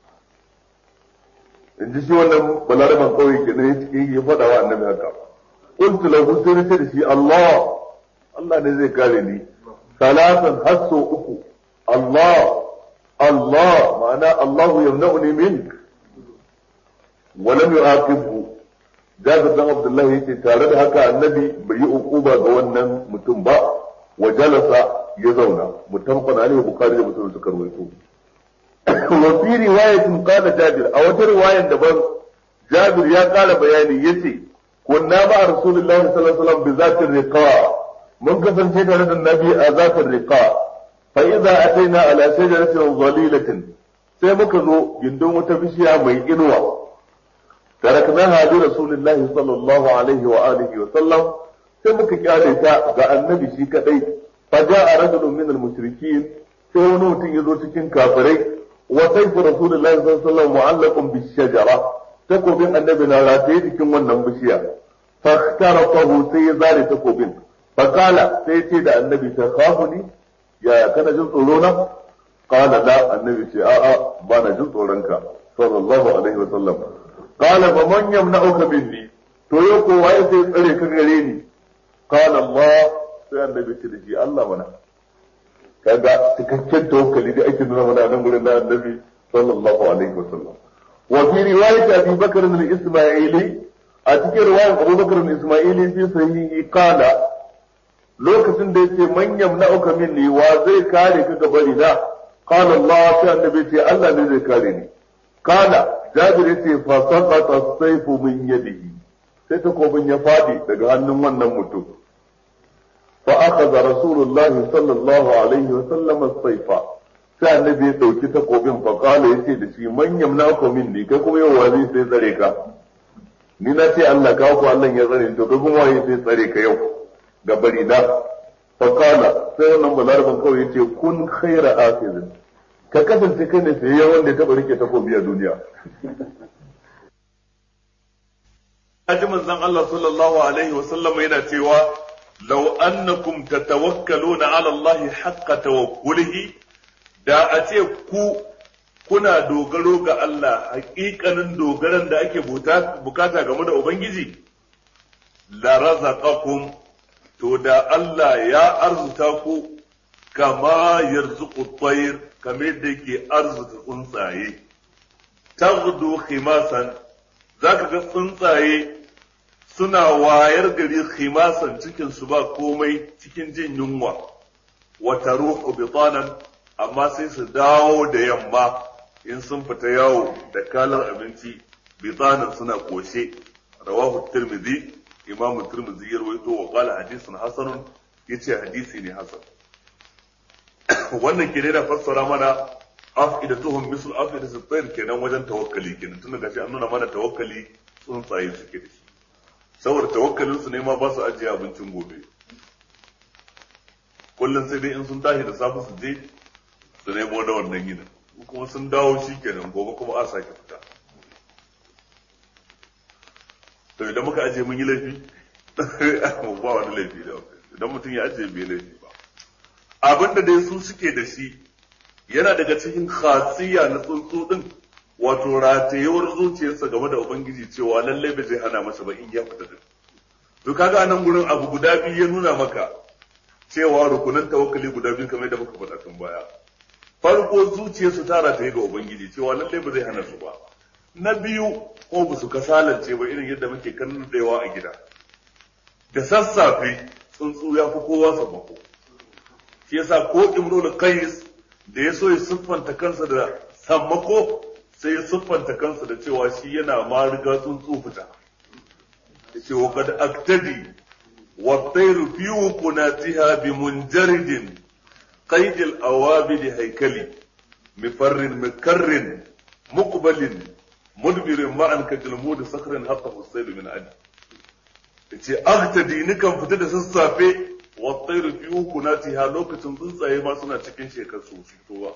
in ji shi wannan balaraban kauye kenan ya cikin ya faɗa wa annabi haka qultu lahu sai nace da shi Allah ne zai kare ni salatan hasso uku Allah ma'ana Allah yamna'uni mink wa lam yu'aqibhu Jabir bin Abdullah yace tare da haka annabi bai yi ukuba ga wannan mutum ba wa jalasa ya zauna mutamqan alaihi bukhari da muslim suka rawaito wa fi riwayatin qala Jabir a wata riwayan daban Jabir ya kara bayani yace kunna ba rasulullahi sallallahu alaihi wasallam bi zatir riqa mun kasance tare da nabi a zatir riqa fa idza ataina ala shajaratin dhalilatin sai muka zo gindin wata bishiya mai inuwa taraknaha bi rasulillahi sallallahu alaihi wa alihi wa sallam sai muka kyale ta ga annabi shi kadai fa ja'a rajulun min al-mushrikeen sai wani mutum ya zo cikin kafirai wa sayfu rasulillahi sallallahu alaihi wa sallam mu'allaqun bi shajara takobin annabi na rataye cikin wannan bishiya fa ikhtarafahu sai ya zare takobin fa kala sai ce da annabi ta khafuni yaya kana jin tsoro na qala la annabi ce a'a ba na jin tsoron ka sallallahu alaihi wa sallam qala fa man yamna'uka minni to yau ko waye sai tsare ka gare ni qala Allah sai annabi ce da shi Allah mana kaga cikakken tawakkali da ake nuna mana nan gurin da annabi sallallahu alaihi wa sallam wa fi riwayat Abi Bakr al-Isma'ili a cikin riwayar Abu Bakr al-Isma'ili fi sahihi qala lokacin da yace man yamna'uka minni wa zai kare ka gabari na qala Allah sai annabi ce Allah ne zai kare ni qala Jabir yace fa saqata as-sayfu min yadihi sai takobin ya fadi daga hannun wannan mutum fa akhadha Rasulullah sallallahu alaihi wa sallam as-sayfa sai annabi ya dauki takobin fa qala yace da shi man yamna'uka minni kai kuma yau wani sai tsare ka ni na ce Allah ka ku Allah ya tsare to kai kuma wani sai tsare ka yau ga bari da fakala sai wannan balarban kawai yace kun khaira afizin ka kasance kai ne sai wanda ya taba rike takobi a duniya aji manzon Allah sallallahu alaihi wa sallam yana cewa law annakum tatawakkaluna ala Allah haqqa tawakkulihi da a ce ku kuna dogaro ga Allah hakikanin dogaran da ake bukata game da ubangiji la razaqakum to da Allah ya arzuta ku kama yarzuqu at-tayr kamar da yake arzuta tsuntsaye taghdu khimasan zaka ga tsuntsaye suna wayar gari khimasan cikin su ba komai cikin jin yunwa wa taruhu bitanan amma sai su dawo da yamma in sun fita yawo da kalar abinci bitanan suna koshe rawahu tirmidhi imam tirmidhi ya rawaito wa qala hadithun hasanun yace hadisi ne hasan wannan ke da fassara mana afidatuhum misl afidatus tayr kenan wajen tawakkali kenan tun daga shi an nuna mana tawakkali tsuntsaye suke da shi saboda tawakkalin su ne ma ba su ajiye abincin gobe kullum sai dai in sun tashi da safe su je su nemo da wannan yinin kuma sun dawo shi kenan gobe kuma a sake fita to idan muka ajiye mun yi laifi ba wani laifi da idan mutum ya ajiye bai laifi ba abinda dai su suke da shi yana daga cikin khasiyya na tsuntsu din wato ratayewar zuciyarsa game da ubangiji cewa lallai bai zai hana masa ba in ya fita din to kaga nan gurin abu guda biyu ya nuna maka cewa rukunan tawakkali guda biyu kamar da muka faɗa tun baya farko zuciyarsu ta rataye ga ubangiji cewa lallai ba zai hana su ba na biyu ko ba su kasalance ba irin yadda muke kallon dayawa a gida da sassafe tsuntsu ya fi kowa sammako shi yasa ko imrul qais da ya so ya siffanta kansa da sammako sai ya siffanta kansa da cewa shi yana ma riga tsuntsu fita yace wa kad aktadi wa tayru fi wuqnatiha bi munjaridin qaid al awabid haykali mifarrin mikarrin muqbalin mudbirin ma'an ka jalmud sakran hatta husayl min adi yace ahtadi nikan fita da sassafe wa tayru fi ukunatiha lokacin tsuntsaye ma suna cikin shekar su fitowa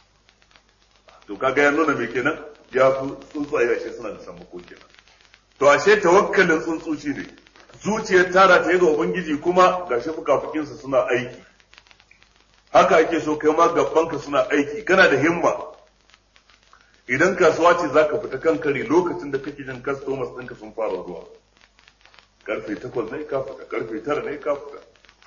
to kaga ya nuna me kenan ya fi tsuntsaye ashe suna da sammako kenan to ashe tawakkalin tsuntsu ne zuciyar tara ta yi ga ubangiji kuma gashi fukafukinsa suna aiki haka ake so kai ma gabanka suna aiki kana da himma idan kasuwa ce zaka fita kan kari lokacin da kake jin customers ɗinka sun fara zuwa karfe 8 ne ka fita karfe 9 ne ka fita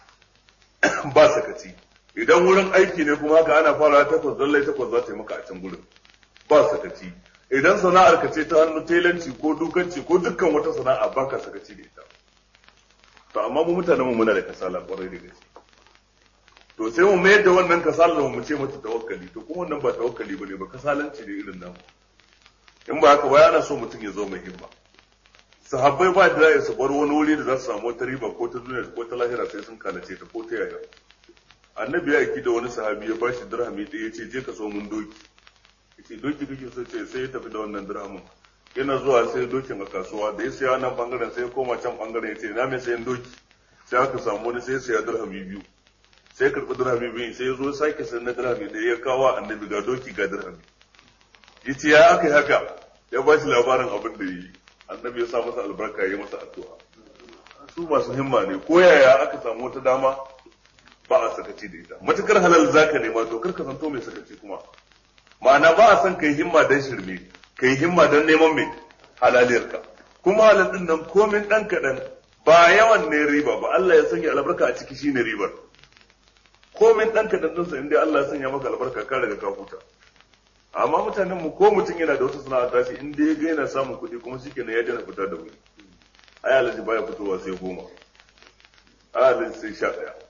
ba sakaci idan wurin aiki ne kuma haka ana fara 8 lallai 8 za ta yi maka a can gurin ba sakaci idan sana'ar ka ce ta hannu telanci ko dukanci ko dukkan wata sana'a baka sakaci da ita to amma mu mutanen mu muna da kasala kwarai da gaske to sai mu mayar da wannan kasala mu ce mata tawakkali to kuma wannan ba tawakkali bane ba kasalanci ne irin namu in ba haka ba ana so mutum ya zo mai himma sahabbai ba da su bar wani wuri da za su samu wata riba ko ta duniya ko ta lahira sai sun kalace ta ko ta yaya annabi ya aiki da wani sahabi ya bashi dirhami ɗaya ya ce je ka so mun doki yace doki kake so ce sai ya tafi da wannan dirhamin yana zuwa sai dokin a kasuwa da ya saya nan bangaren sai ya koma can bangaren ya ce na mai sayan doki sai aka samu wani sai ya saya dirhami biyu sai ya karɓi dirhami biyu sai ya zo sake sayan na dirhami da ya kawo annabi ga doki ga dirhami yace ya aka yi haka ya ba shi labarin abin da yi annabi ya sa masa albarka ya yi masa addu'a su masu himma ne ko yaya aka samu wata dama ba a sakaci da ita matukar halal zaka nema to kar ka zanto mai sakaci kuma ma'ana ba a son kai himma dan shirme kai himma dan neman mai halaliyarka kuma halal din nan komin dan kadan ba yawan ne riba ba Allah ya sanya albarka a ciki shine ribar komin dan kadan din sa inda Allah ya sanya maka albarka ka daga ka huta amma mutanen mu ko mutum yana da wata sana'a tashi inda ya ga yana samun kuɗi kuma shikenan ya dana fita da wuri ai alaji baya fitowa sai 10 alaji sai 11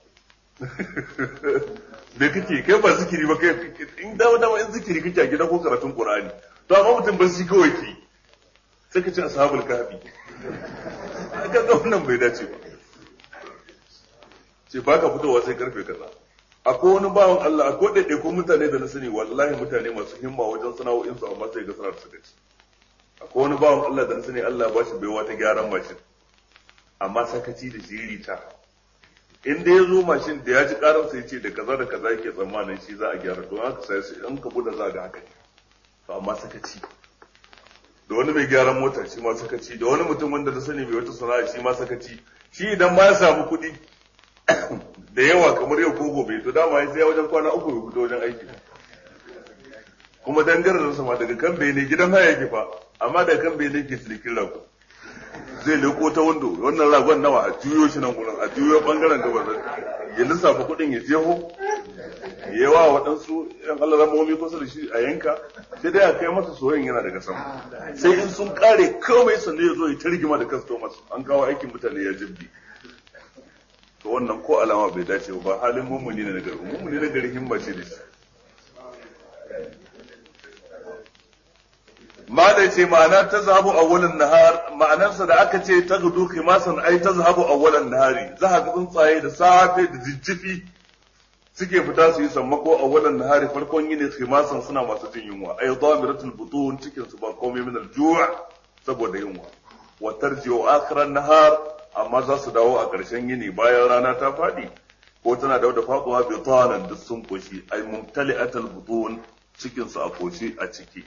da kake kai ba zikiri ba kai in dawo in zikiri kake a gida ko karatun Qur'ani to amma mutum ba shi kawai ke sai ka ce ashabul kahfi aka ga wannan bai dace ba ce ba ka fitowa sai karfe kaza akwai wani bawan Allah akwai daidai ko mutane da na sani wallahi mutane masu himma wajen sana'o'in su amma sai ga sanar su gaci akwai wani bawan Allah da na sani Allah ba shi baiwa ta gyaran mashin amma sakaci da jirita in da ya zo mashin da ya ji karar sai ce da kaza da kaza yake tsammanin shi za a gyara to haka sai su in ka buɗe za ga haka to amma sakaci da wani mai gyaran mota shi ma sakaci da wani mutum wanda na sani mai wata sana'a shi ma sakaci shi idan ba ya samu kuɗi da yawa kamar yau ko gobe to dama ya sai wajen kwana 3 bai fito wajen aiki kuma dangarar sa ma daga kan bai ne gidan haya yake fa amma daga kan bai ne ke silikin rago zai leko ta wando wannan ragon nawa a juyo shi nan gurin a juyo bangaren gaba ya lissafa kuɗin ya jeho ya wa waɗansu yan alaramomi kusa da shi a yanka sai dai a kai masa soyayyen yana daga sama sai in sun kare komai sannan ya zo ya targima da customers an kawo aikin mutane ya jibbi to wannan ko alama bai dace ba halin mummuni ne na gari mummuni na gari himma ce da shi ma da ce ma'ana ta zahabu awwalan nahar ma'anarsa da aka ce ta gudu khimasan ai ta zahabu awwalan nahari za ka tsuntsaye da safe da jijjifi suke fita su yi sammako awwalan nahari farkon yini khimasan suna masu jin yunwa ai dhamiratul butun cikin su ba komai min al-ju' saboda yunwa wa tarji'u akhiran nahar amma za su dawo a ƙarshen yini bayan rana ta faɗi ko tana dawo da faɗuwa bi tanan duk sun koshi ai mumtali'atul butun cikin su a koshi a ciki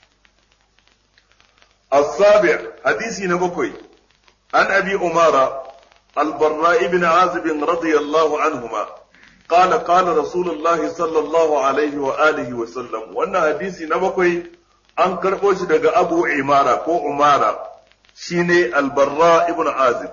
السابع حديث نبكي عن أبي أمارة البراء بن عازب رضي الله عنهما قال قال رسول الله صلى الله عليه وآله وسلم وأن حديث نبكي أن كربوش دقى أبو عمارة كو أمارة شيني البراء بن عازب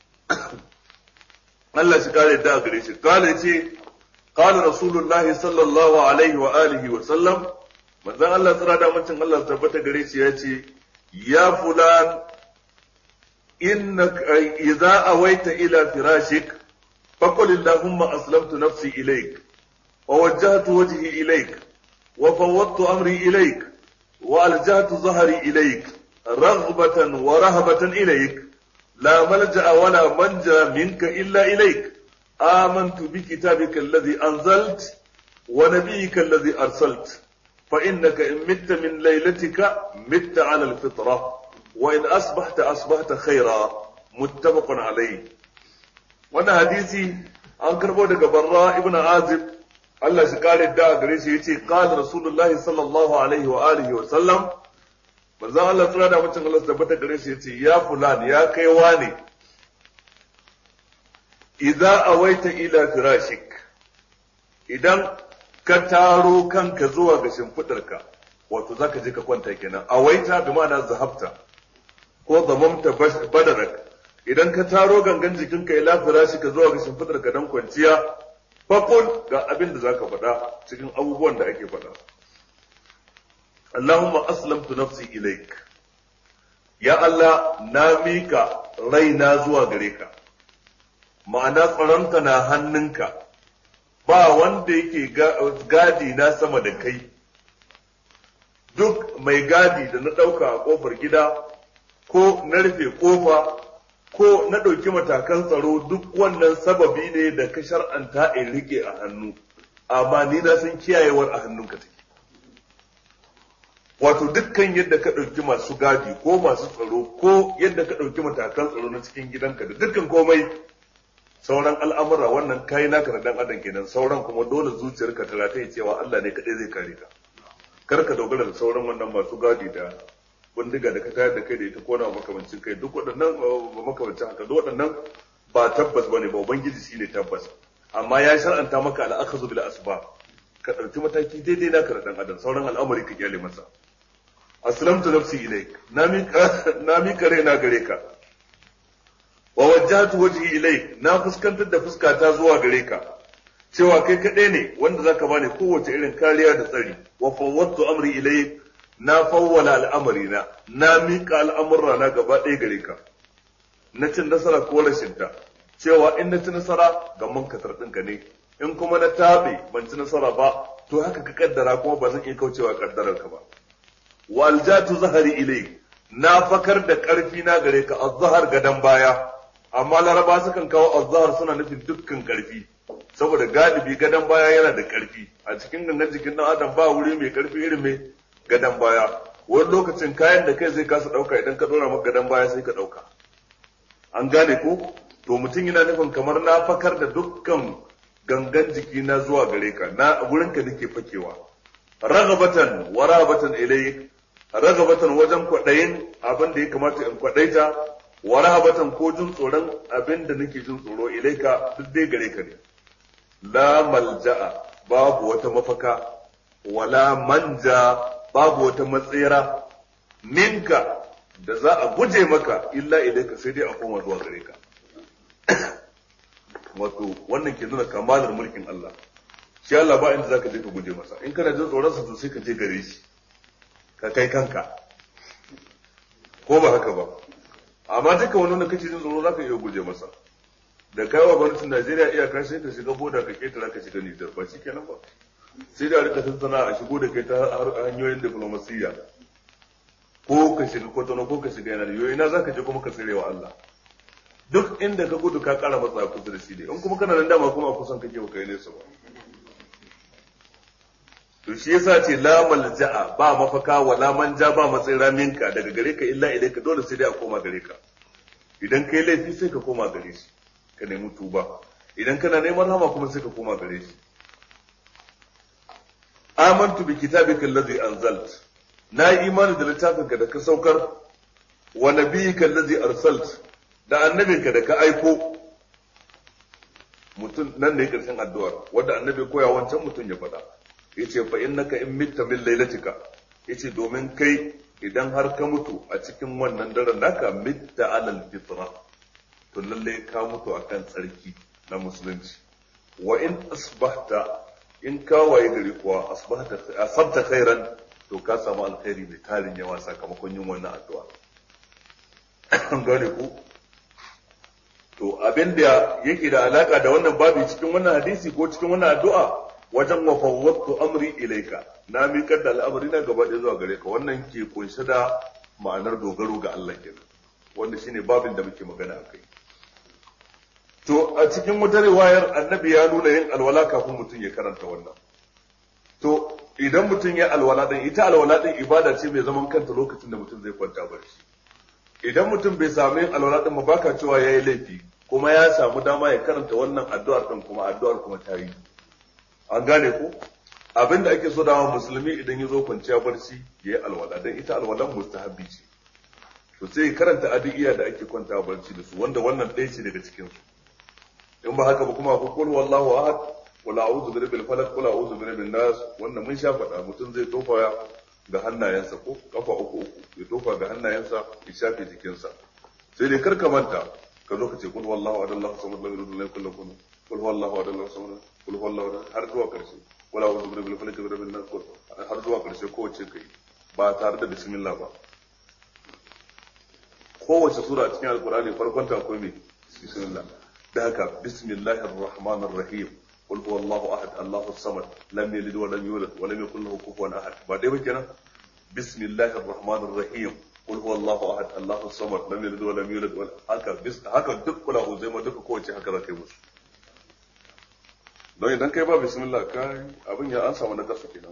الله شكال الداغري قال رسول الله صلى الله عليه وآله وسلم ماذا الله سرادة منشن الله ثبت قريش ياتي يا فلان إنك إذا أويت إلى فراشك فقل اللهم أسلمت نفسي إليك ووجهت وجهي إليك وفوضت أمري إليك وألجأت ظهري إليك رغبة ورهبة إليك لا ملجأ ولا منجا منك إلا إليك آمنت بكتابك الذي أنزلت ونبيك الذي أرسلت fa innaka in mitta min lailatika mitta ala al-fitra wa in asbahta khaira muttafaqun alayhi. Wannan hadisi an karbo daga Barra ibn Azib, Allah shi kare da gare shi, yace qala rasulullahi sallallahu alaihi wa alihi wa sallam, manzo Allah tsara da mutum Allah tabbata gare shi yace ya fulan, ya kai wani, idza awaita ila firashik, idan ka taro kanka zuwa ga shimfidarka, wato zaka je ka kwanta kenan. Awaita bi ma'ana zahabta ko zamamta badarak, idan ka taro gangan jikinka ila firashika zuwa ga shimfidarka dan kwanciya, faqul, ga abin da zaka faɗa cikin abubuwan da ake faɗa. Allahumma aslamtu nafsi ilaik, ya Allah na mika raina zuwa gare ka, ma'ana tsaronka na hannunka, ba wanda yake gadi na sama da kai. Duk mai gadi da na ɗauka a ƙofar gida, ko na rufe ƙofa, ko na ɗauki matakan tsaro, duk wannan sababi ne da ka shar'anta in rike a hannu, amma ni na san kiyayewar a hannunka take. Wato dukkan yadda ka ɗauki masu gadi ko masu tsaro, ko yadda ka ɗauki matakan tsaro na cikin gidanka da dukkan komai, sauran al'amura wannan kayi naka na dan adam kenan, sauran kuma dole zuciyarka ta rataye cewa Allah ne kadai zai kare ka. Kar ka dogara da sauran wannan masu gadi da bindiga da ka tayar da kai da ita, ko na makamancin kai, duk waɗannan makamancin haka, duk waɗannan ba tabbas bane ba, ubangiji shine tabbas, amma ya shar'anta maka al-akhdhu bil asbab, ka ɗauki mataki daidai naka da dan adam, sauran al'amari ka kyale masa. Aslamtu nafsi ilaik, na mika raina gare ka, wa wajjahtu wajhi ilaik, na fuskantar da fuskata zuwa gare ka, cewa kai kaɗai ne wanda zaka bani kowace irin kariya da tsari. Wa fawwadtu amri ilaik, na fawwala al'amari na miƙa al'amurra na gaba ɗaya gare ka, na cin nasara ko rashin ta, cewa in na ci nasara ga mankatar ɗinka ne, in kuma na taɓe ban ci nasara ba, to haka ka kaddara, kuma ba zan iya kaucewa kaddarar ka ba. Wa aljatu zahari ilaik, na fakar da ƙarfi na gare ka, az-zahar gadan baya, amma laraba sukan kawo az-zahar suna nufin dukkan ƙarfi, saboda galibi gadan baya yana da ƙarfi a cikin gangan jikin ɗan adam, ba wuri mai ƙarfi irin mai gadan baya. Wani lokacin kayan da kai zai kasa ɗauka, idan ka ɗora maka gadan baya sai ka ɗauka. An gane ko? To mutum yana nufin kamar na fakar da dukkan gangan jiki na zuwa gare ka, na wurinka nake fakewa. Ragabatan wa rahabatan ilayk, ragabatan wajen kwaɗayin abin da ya kamata in kwaɗaita, wa rahabatan ko jin tsoron abin da nake jin tsoro, ilaika duk dai gare ka ne. La malja'a, babu wata mafaka, wala manja, babu wata matsira, minka da za a guje maka, illa ilaika, sai dai a koma zuwa gare ka. Wato wannan ke nuna kamalar mulkin Allah. Shi Allah ba inda zaka je ka guje masa, in kana jin tsoron sa to sai ka je gare shi, ka kai kanka, ko ba haka ba. Amma duka wani wanda kake jin tsoro zaka iya guje masa. Da kaiwa gwamnatin Najeriya iyaka sai ka shiga boda ka ketara ka shiga Nijar, ba shi kenan ba. Sai da rika tattana a shigo da kai ta hanyoyin diplomasiyya, ko ka shiga Kotono ko ka shiga yanar yoyi, na zaka je kuma ka tsirewa Allah. Duk inda ka gudu ka kara matsa kusa da shi ne, in kuma kana nan dama kuma a kusan kake ba kai nesa ba. To shi yasa ce la malja'a, ba mafaka, wala manja, ba matsira minka daga gare ka, illa ilaika, dole sai dai a koma gare ka. Idan kai laifi sai ka koma gare shi, ka nemi tuba. Idan kana neman rahama kuma sai ka koma gare shi. Amantu bi kitabika allazi anzalt, na yi imani da littafinka da ka saukar, wa nabiyyika allazi arsalt, da annabinka da ka aiko. Mutum nan ne karshen addu'ar wanda annabi koya wancan mutum ya faɗa. Yace fa innaka in mitta min lailatika, yace domin kai idan har ka mutu a cikin wannan daren naka, mitta alal fitra, to lalle ka mutu akan tsarki na musulunci. Wa in asbahta, in ka waye gari kuwa asabta khairan, to ka samu alkhairi mai tarin yawa sakamakon yin wannan addu'a. An gane ku? To abin da yake da alaka da wannan babu cikin wannan hadisi ko cikin wannan addu'a, wajen wa fawwadtu amri ilaika, na miƙar da al'amari na gaba ɗaya zuwa gare ka, wannan ke kunshe da ma'anar dogaro ga Allah kenan, wanda shine babin da muke magana a kai. To a cikin wata riwayar annabi ya nuna yin alwala kafin mutum ya karanta wannan. To idan mutum ya alwala din, ita alwala din ibada ce mai zaman kanta lokacin da mutum zai kwanta barci. Idan mutum bai samu yin alwala din ba, baka cewa yayi laifi, kuma ya samu dama ya karanta wannan addu'ar din, kuma addu'ar kuma ta yi. An gane ko? Abinda ake so dawa musulmi idan ya zo kwanciya barci ya yi alwala, dan ita alwalan mustahabbi ce. To sai karanta addu'a da ake kwanta barci da su, wanda wannan ɗaya ce daga cikin su. In ba haka ba kuma akwai qul wallahu ahad, wala a'udhu bi rabbil falaq, wala a'udhu bi rabbin nas, wannan mun sha faɗa, mutum zai tofa ga hannayensa ko kafa uku ya tofa ga hannayensa ya shafe jikinsa. Sai dai karka manta ka zo ka ce qul wallahu ahad Allahu samad lam yalid walam yakul lahu kufuwan ahad, qul huwallahu ahad Allahu samad, qul huwallahu ahad har zuwa karshe, wala a'udhu bi rabbil falaq wa rabbin nas har zuwa karshe kowace kai ba tare da bismillah ba. Kowace sura a cikin alqur'ani farkon ta akwai me bismillah. Da haka bismillahir rahmanir rahim, qul huwallahu ahad Allahu samad lam yalid wa lam yulad wa lam yakul lahu kufuwan ahad. Ba dai ba kenan? Bismillahir rahmanir rahim, qul huwallahu ahad Allahu samad lam yalid wa lam yulad wa haka duk kula uzaima duka kowace haka za kai musu. Don idan kai ba bismillah kai abin ya an samu na kasu kenan.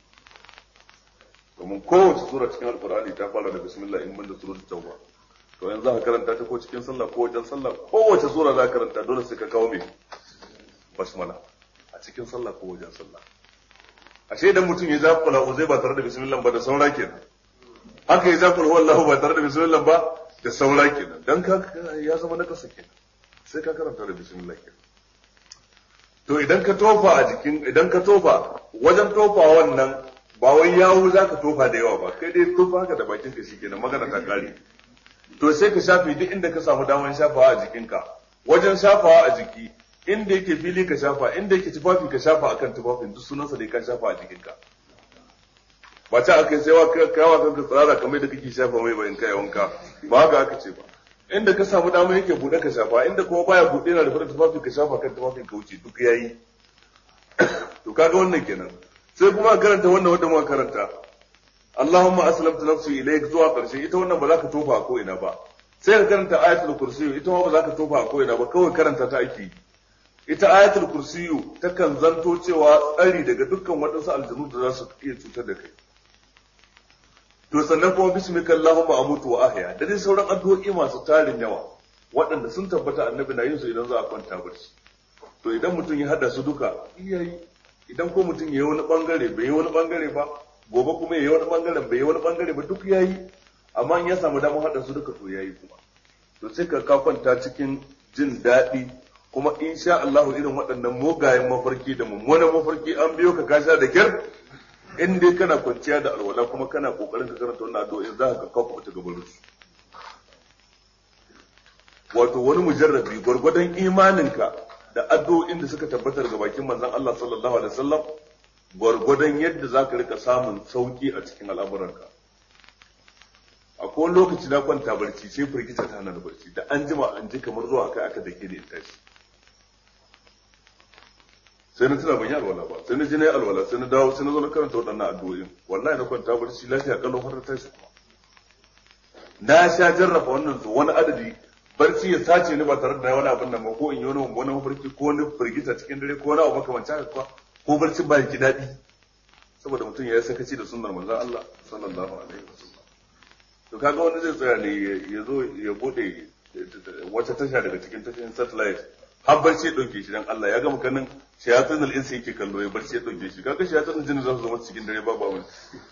Domin kowace sura cikin alqur'ani ta fara da bismillah in banda suratul tauba. To yanzu za ka karanta ta ko cikin sallah ko wajen sallah, kowace sura za ka karanta dole sai ka kawo mai basmala a cikin sallah ko wajen sallah. Ashe idan mutum ya zafi kula uzai ba tare da bismillah ba da saura kenan, haka ya zafi wallahu ba tare da bismillah ba da saura kenan, dan ka ya zama na kasa kenan, sai ka karanta da bismillah kenan. To idan ka tofa a jikin, idan ka tofa wajen tofa wannan ba wai yawo za ka tofa da yawa ba, kai dai tofa haka da bakin ka shikenan, magana ta kare. To sai ka shafe duk inda ka samu damar shafawa a jikinka. Wajen shafawa a jiki, inda yake fili ka shafa, inda yake tufafi ka shafa akan tufafin, duk sunansa dai ka shafa a jikinka. Ba ta aka sai wa kawa kanka tsirara kamar da kake shafa mai bayan kai wanka, ba haka aka ce ba. Inda ka samu damar yake bude ka shafa, inda kuma baya bude na da fara tufafi ka shafa kan tufafin ka wuce, duk yayi. To kaga wannan kenan. Sai kuma karanta wannan wanda muka karanta. Allahumma aslamtu nafsi ilayk zuwa karshe, ita wannan ba za ka tofa a ko ina ba. Sai ka karanta ayatul kursiyu, ita ma ba za ka tofa a ko ina ba, kawai karanta ta ake. Ita ayatul kursiyu takan zanto cewa tsari daga dukkan waɗansu aljanu da za su iya cutar da kai. To sannan kuma bismika Allahumma amutu wa ahya, da dai sauran addu'o'i masu tarin yawa waɗanda sun tabbata annabi na yin su idan za a kwanta barci. To idan mutum ya hada su duka iyayi, idan ko mutum ya yi wani bangare bai yi wani bangare ba, gobe kuma ya yi wani bangaren bai yi wani bangare ba, duk yayi. Amma in ya samu damar hada su duka to yayi kuma. To sai ka kwanta cikin jin daɗi, kuma insha Allah irin waɗannan mugayen mafarki da mummunan mafarki an biyo ka kasha da kyar, in dai kana kwanciya da alwala kuma kana kokarin ka karanta wannan addu'o'in za ka kawo ta gaban su. Wato wani mujarrabi gwargwadon imaninka da addu'o'in da suka tabbatar ga bakin manzon Allah sallallahu alaihi wasallam, gwargwadon yadda za ka rika samun sauki a cikin al'amuranka. Akwai lokaci na kwanta barci sai firgita ta hana barci, da an jima an ji kamar zuwa kai aka dake ni in tashi. Sai na tuna ban yi alwala ba, sai na je na yi alwala, sai na dawo, sai na zo na karanta waɗannan addu'o'in. Wallahi na kwanta barci lafiya kalau har ta tashi kuma. Na sha jarrafa wannan su wani adadi, barci ya sace ni ba tare da wani abin nan ba, ko in yi wani mafarki ko wani firgita cikin dare ko wani abu makamancin haka kuwa, ko barcin ba ji daɗi. Saboda mutum ya yi sakaci da sunnar manzon Allah sallallahu alaihi wasallam. To kaga wani zai tsaya ne ya zo ya bude wata tasha daga cikin tashin satellite, har barci ya dauke shi dan Allah ya gama kanin shayatin al-insi yake kallo, ya barci ya dauke shi, kaga shayatin jinni za su zama cikin dare babu abin.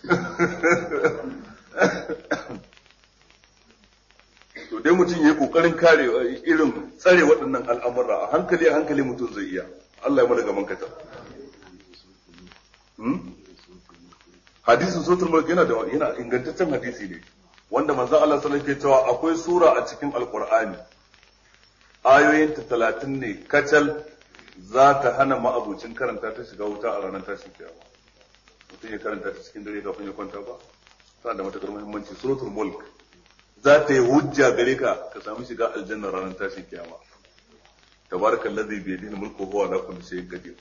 To dai mutum yayi kokarin kare irin tsare waɗannan al'amura, a hankali mutum zai iya. Allah ya mana gaban kata. Hadisin suratul mulk yana ingantaccen hadisi ne, wanda manzo Allah sallallahu alaihi wasallam ke cewa akwai sura a cikin alqur'ani ayoyin ta 30 ne kacal za ta hana ma'abucin karanta ta shiga wuta a ranar tashin kiyama. Mutum ya karanta ta cikin dare kafin ya kwanta ba, tana da matakar muhimmanci. Suratul mulk za ta yi hujja gare ka samu shiga aljanna ranar tashin kiyama. Tabarakallazi bi yadihi mulku huwa ala kulli shay'in qadir.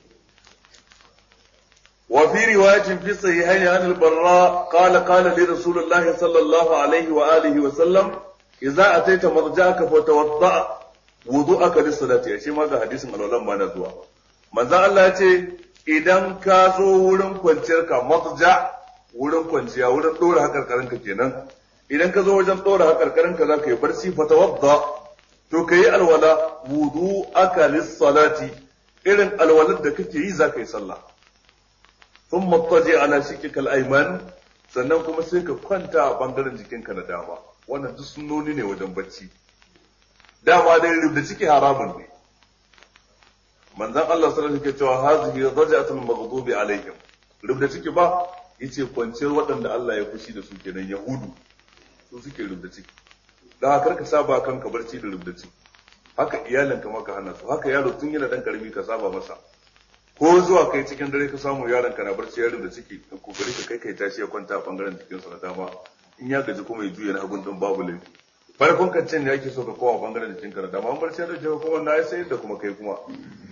وفي رواية في الصحيحين عن البراء قال لي رسول الله صلى الله عليه وآله وسلم إذا أتيت مرجعك فتوضأ wudu'aka lis-salati, shi ma ga hadisin alwalan ba na zuwa. Manzo Allah ya ce idan ka zo wurin kwanciyar ka matja wurin kwanciya wurin dora hakarkarin ka kenan idan ka zo wajen dora hakarkarin ka zaka yi barci fa tawadda to kai alwala wudu aka lis-salati irin alwalar da kake yi zaka yi sallah thumma taji ala shikikal ayman sannan kuma sai ka kwanta a bangaren jikinka na dama wannan duk sunnoni ne wajen bacci dama dai rubda ciki haramun ne manzon Allah sallallahu alaihi wasallam yake cewa hazihi raj'atul maghdubi alaihim rubda ciki ba yace kwanciyar waɗanda Allah ya fushi da su kenan yahudu su suke rubda ciki dan haka ka saba kanka barci da rubda ciki haka iyalinka maka hana su haka yaro tun yana dan karami ka saba masa ko zuwa kai cikin dare ka samu yaron ka na barci ya rubda ciki kokari ka kai tashi ya kwanta a bangaren jikinsa na dama in ya gaji kuma ya juya na hagun din babu laifi farkon kancin ne ake so ka kowa bangaren jikinka na dama an barci ya dauke ka kuma na ya sayar da kuma kai kuma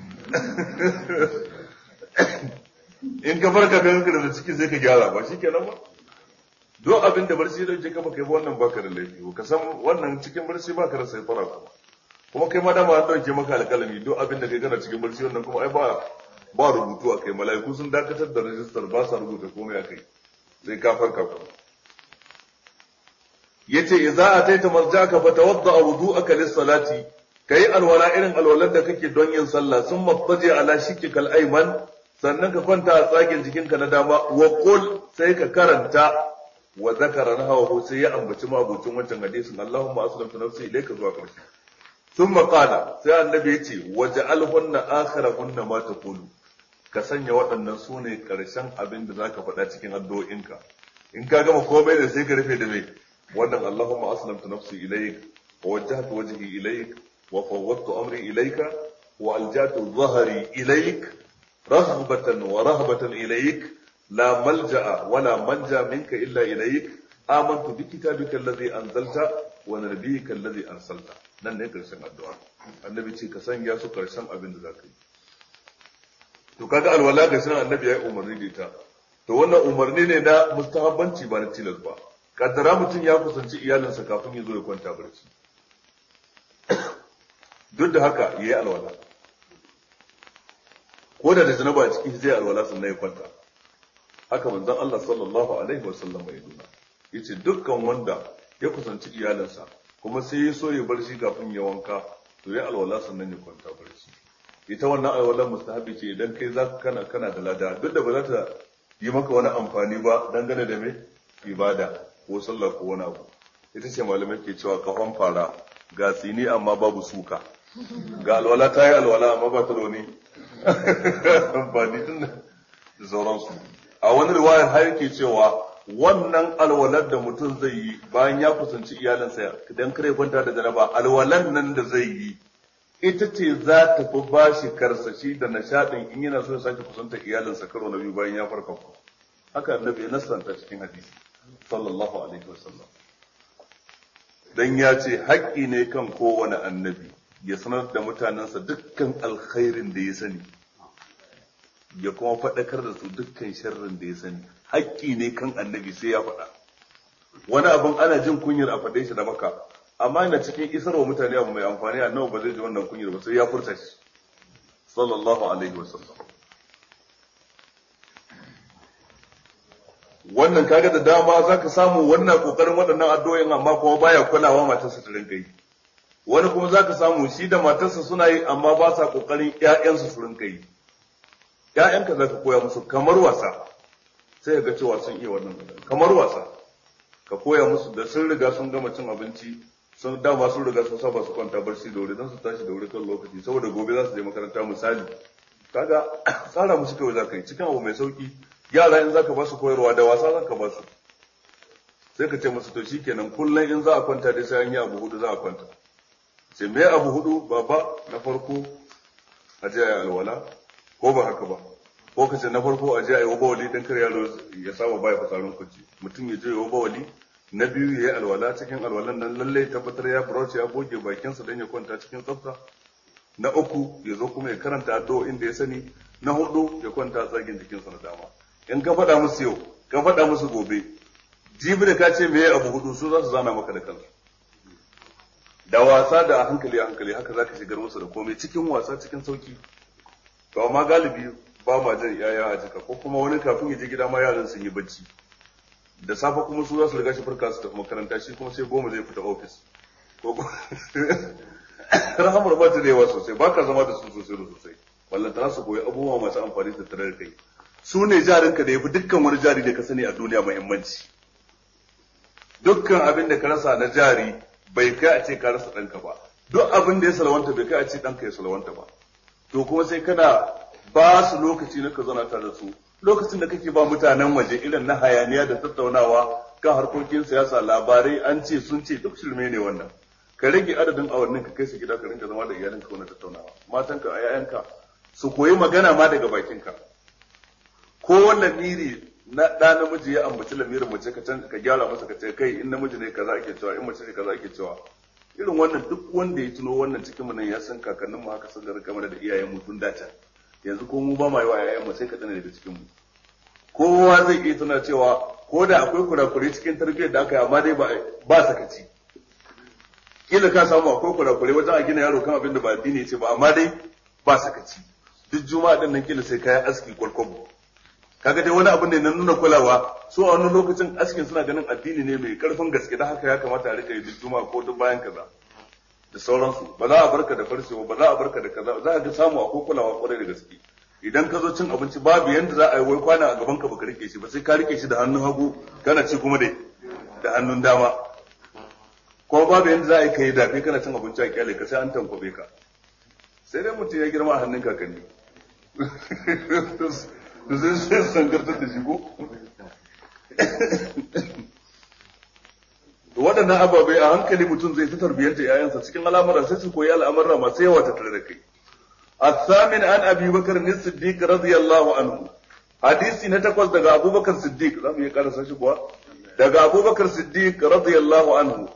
in ka farka kan da ciki zai ka gyara ba shikenan ba duk abin da barci da je ka baka yi wannan baka da laifi ka san wannan cikin barci baka da sai fara kuma kai ma dama an dauke maka alƙalami duk abin da kai kana cikin barci wannan kuma ai ba rubutu a kai mala'iku sun dakatar da rajistar ba sa rubuta komai a kai sai ka farka kuma yace idza ataita marjaka fatawadda wudu'aka lis-salati kai alwala irin alwalar da kake don yin sallah sun mattaji ala shikikal ayman sannan ka kwanta a tsagen jikinka na dama wa qul sai ka karanta wa zakara nahawu sai ya ambaci mabucin wancan hadisin Allahumma aslamtu nafsi ilayka zuwa karshe thumma qala sai annabi yace waj'alhunna akhirahunna ma taqulu ka sanya waɗannan sune karshen abin da zaka faɗa cikin addu'o'inka in ka gama komai da sai ka rufe da mai wannan Allahumma aslamtu nafsi ilayka wa wajjahtu wajhi ilayka wa fawwadtu amri ilayka wa aljatu dhahri ilayka رغبة ورهبة إليك لا ملجأ ولا منجا منك إلا إليك آمنت بكتابك الذي أنزلت ونبيك الذي أرسلت nan ne karshen addu'a annabi ce ka sanya su karshen abin da zaka yi to kaga alwala ga sunan annabi ya umarni da ita to wannan umarni ne na mustahabbanci ba na tilas ba kaddara mutum ya kusanci iyalinsa kafin ya zo ya kwanta barci duk da haka yayi alwala ko da janaba a cikin zai alwala sannan ya kwanta haka manzon Allah sallallahu alaihi wasallam ya nuna yace dukkan wanda ya kusanci iyalinsa kuma sai ya so ya bar shi kafin ya wanka to ya alwala sannan ya kwanta barci ita wannan alwala mustahabi ce idan kai zaka kana da lada duk da ba za ta yi maka wani amfani ba dangane da me ibada ko sallah ko wani abu ita ce malamai ke cewa kafan fara ga tsini amma babu suka ga alwala ta yi alwala amma ba ta da wani amfani tun da sauransu a wani riwayar har yake cewa wannan alwalar da mutum zai yi bayan ya kusanci iyalinsa idan kare kwanta da janaba alwalan nan da zai yi ita ce za ta fi ba shi karsashi da nishadin in yana so ya sake kusanta iyalinsa karo na biyu bayan ya farka haka annabi ya nasanta cikin hadisi sallallahu alaihi wasallam dan ya ce haƙƙi ne kan kowane annabi ya sanar da mutanensa dukkan alkhairin da ya sani ya kuma faɗakar da su dukkan sharrin da ya sani haƙƙi ne kan annabi sai ya faɗa wani abin ana jin kunyar a faɗe shi da maka amma yana cikin isarwa mutane abu mai amfani annabi ba zai ji wannan kunyar ba sai ya furta shi sallallahu alaihi wasallam wannan kaga da dama zaka samu wannan kokarin waɗannan addu'o'in amma kuma baya kulawa matarsa ta rinka yi wani kuma zaka samu shi da matarsa suna yi amma ba sa kokarin ƴaƴansu su rinka yi ƴaƴanka zaka koya musu kamar wasa sai ga cewa sun iya wannan kamar wasa ka koya musu da sun riga sun gama cin abinci sun dama sun riga sun saba su kwanta barci da wuri don su tashi da wuri kan lokaci saboda gobe za su je makaranta misali kaga tsara musu kawai zaka yi cikin abu mai sauki yara in zaka ba su koyarwa da wasa zaka ba su sai ka ce musu to shikenan kullum in za a kwanta dai sai an yi abu hudu za a kwanta sai me abu hudu baba na farko a je ayi alwala ko ba haka ba ko ka ce na farko a je ayi wabawali dan kar yaro ya saba baya fitsarin kuci mutum ya je wabawali na biyu yayi alwala cikin alwalan nan lalle tabbatar ya brush ya goge bakinsa dan ya kwanta cikin tsafta na uku ya zo kuma ya karanta addu'o'in da ya sani na hudu ya kwanta tsagin jikinsa na dama in ka faɗa musu yau ka faɗa musu gobe jibi da ka ce me abu hudu su za su zana maka da kansu da wasa da a hankali haka zaka shigar musu da komai cikin wasa cikin sauki to amma galibi ba ma jan yaya a jika, ko kuma wani kafin ya je gida ma yaran sun yi bacci, da safe kuma su za su riga shi farka su tafi makaranta, shi kuma sai 10 zai fita ofis ko rahamar ba ta da yawa sosai, ba ka zama da su sosai da sosai, ballantana su koyi abubuwa masu amfani da tattare da kai. Su ne jarinka da ya fi dukkan wani jari da ka sani a duniya muhimmanci. Dukkan abin da ka rasa na jari bai kai a ce ka rasa ɗanka ba, duk abin da ya salawanta bai kai a ce ɗanka ya salawanta ba. To kuma sai kana ba su lokaci na ka zauna tare da su, lokacin da kake ba mutanen waje irin na hayaniya da tattaunawa kan harkokin siyasa, labarai, an ce sun ce, duk shirme ne wannan. Ka rage adadin awannin ka kai su gida, ka rinka zama da iyalinka wani tattaunawa, matanka a yayanka su koyi magana ma daga bakinka. Ko wannan miri na ɗa namiji ya ambaci lamirin mace ka gyara masa, ka ce kai in namiji ne kaza ake cewa, in mace ne kaza ake cewa. Irin wannan duk wanda ya tuno wannan cikin mu nan ya san kakannin mu haka sun ga rika mana da iyayen mu tun dace. Yanzu ko mu ba ma yi wa yayan mu sai ka tsane daga cikin mu. Kowa zai iya tuna cewa ko da akwai kurakurai cikin tarbiyyar da aka yi, amma dai ba sakaci. Kila ka samu akwai kurakurai wajen a gina yaro kan abin da ba addini ce ba, amma dai ba sakaci. Duk juma'a din nan kila sai kayan aski kwalkwabo. Kaga dai wani abin da na nuna kulawa, so a wani lokacin askin suna ganin addini ne mai karfin gaske, da haka ya kamata a rika yi duk juma'a ko duk bayan kaza da sauransu. Ba za a barka da farcewa, ba za a barka da kaza, za a ga samu akwai kulawa kwarai da gaske. Idan ka zo cin abinci babu yanda za a yi wai kwana a gaban ka baka rike shi ba, sai ka rike shi da hannun hagu kana ci kuma da hannun dama. Ko babu yanda za a yi kai dafe kana cin abinci a kyale ka, sai an tankwabe ka. Sai dai mutum ya girma a hannun kakanni. Da sai sangartar da shi ko? Waɗannan ababai a hankali mutum zai fi tarbiyyanta yayansa cikin al'amura, sai su koyi al'amura masu yawa tattare da kai. الثامن عن أبي بكر الصديق رضي الله عنه. حديثي نتقص دقى أبو بكر الصديق لم يقال ساشبوا دقى أبو بكر الصديق رضي الله عنه.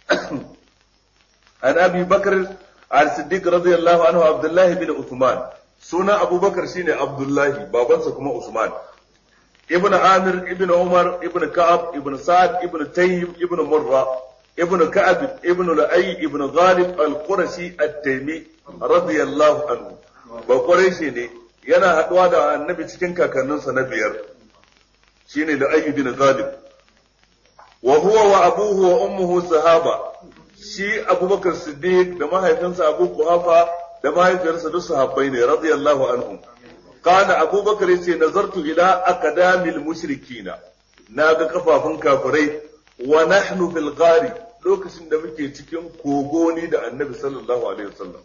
عن أبي بكر الصديق رضي الله عنه عبد الله بن عثمان. سنة أبو بكر شيني عبد الله بابنسا كما عثمان. ابن عامر ابن عمر ابن كعب ابن سعد ابن تيم ابن مرة ابن كعب ابن لؤي ابن غالب القرشي التيمي radiyallahu anhu. Ba Quraishi ne, yana haɗuwa da annabi cikin kakanninsa na biyar, shine da Ayyub bin Ghalib. Wa huwa wa abuhu wa ummuhu sahaba. Shi Abubakar Siddiq da mahaifinsa Abu Quhafa da mahaifiyarsa duk sahabbai ne radiyallahu anhum. Kana Abubakar yace nazartu ila aqdamil mushrikina. Naga kafafun kafirai wa nahnu fil ghari, lokacin da muke cikin kogoni da annabi sallallahu alaihi wasallam.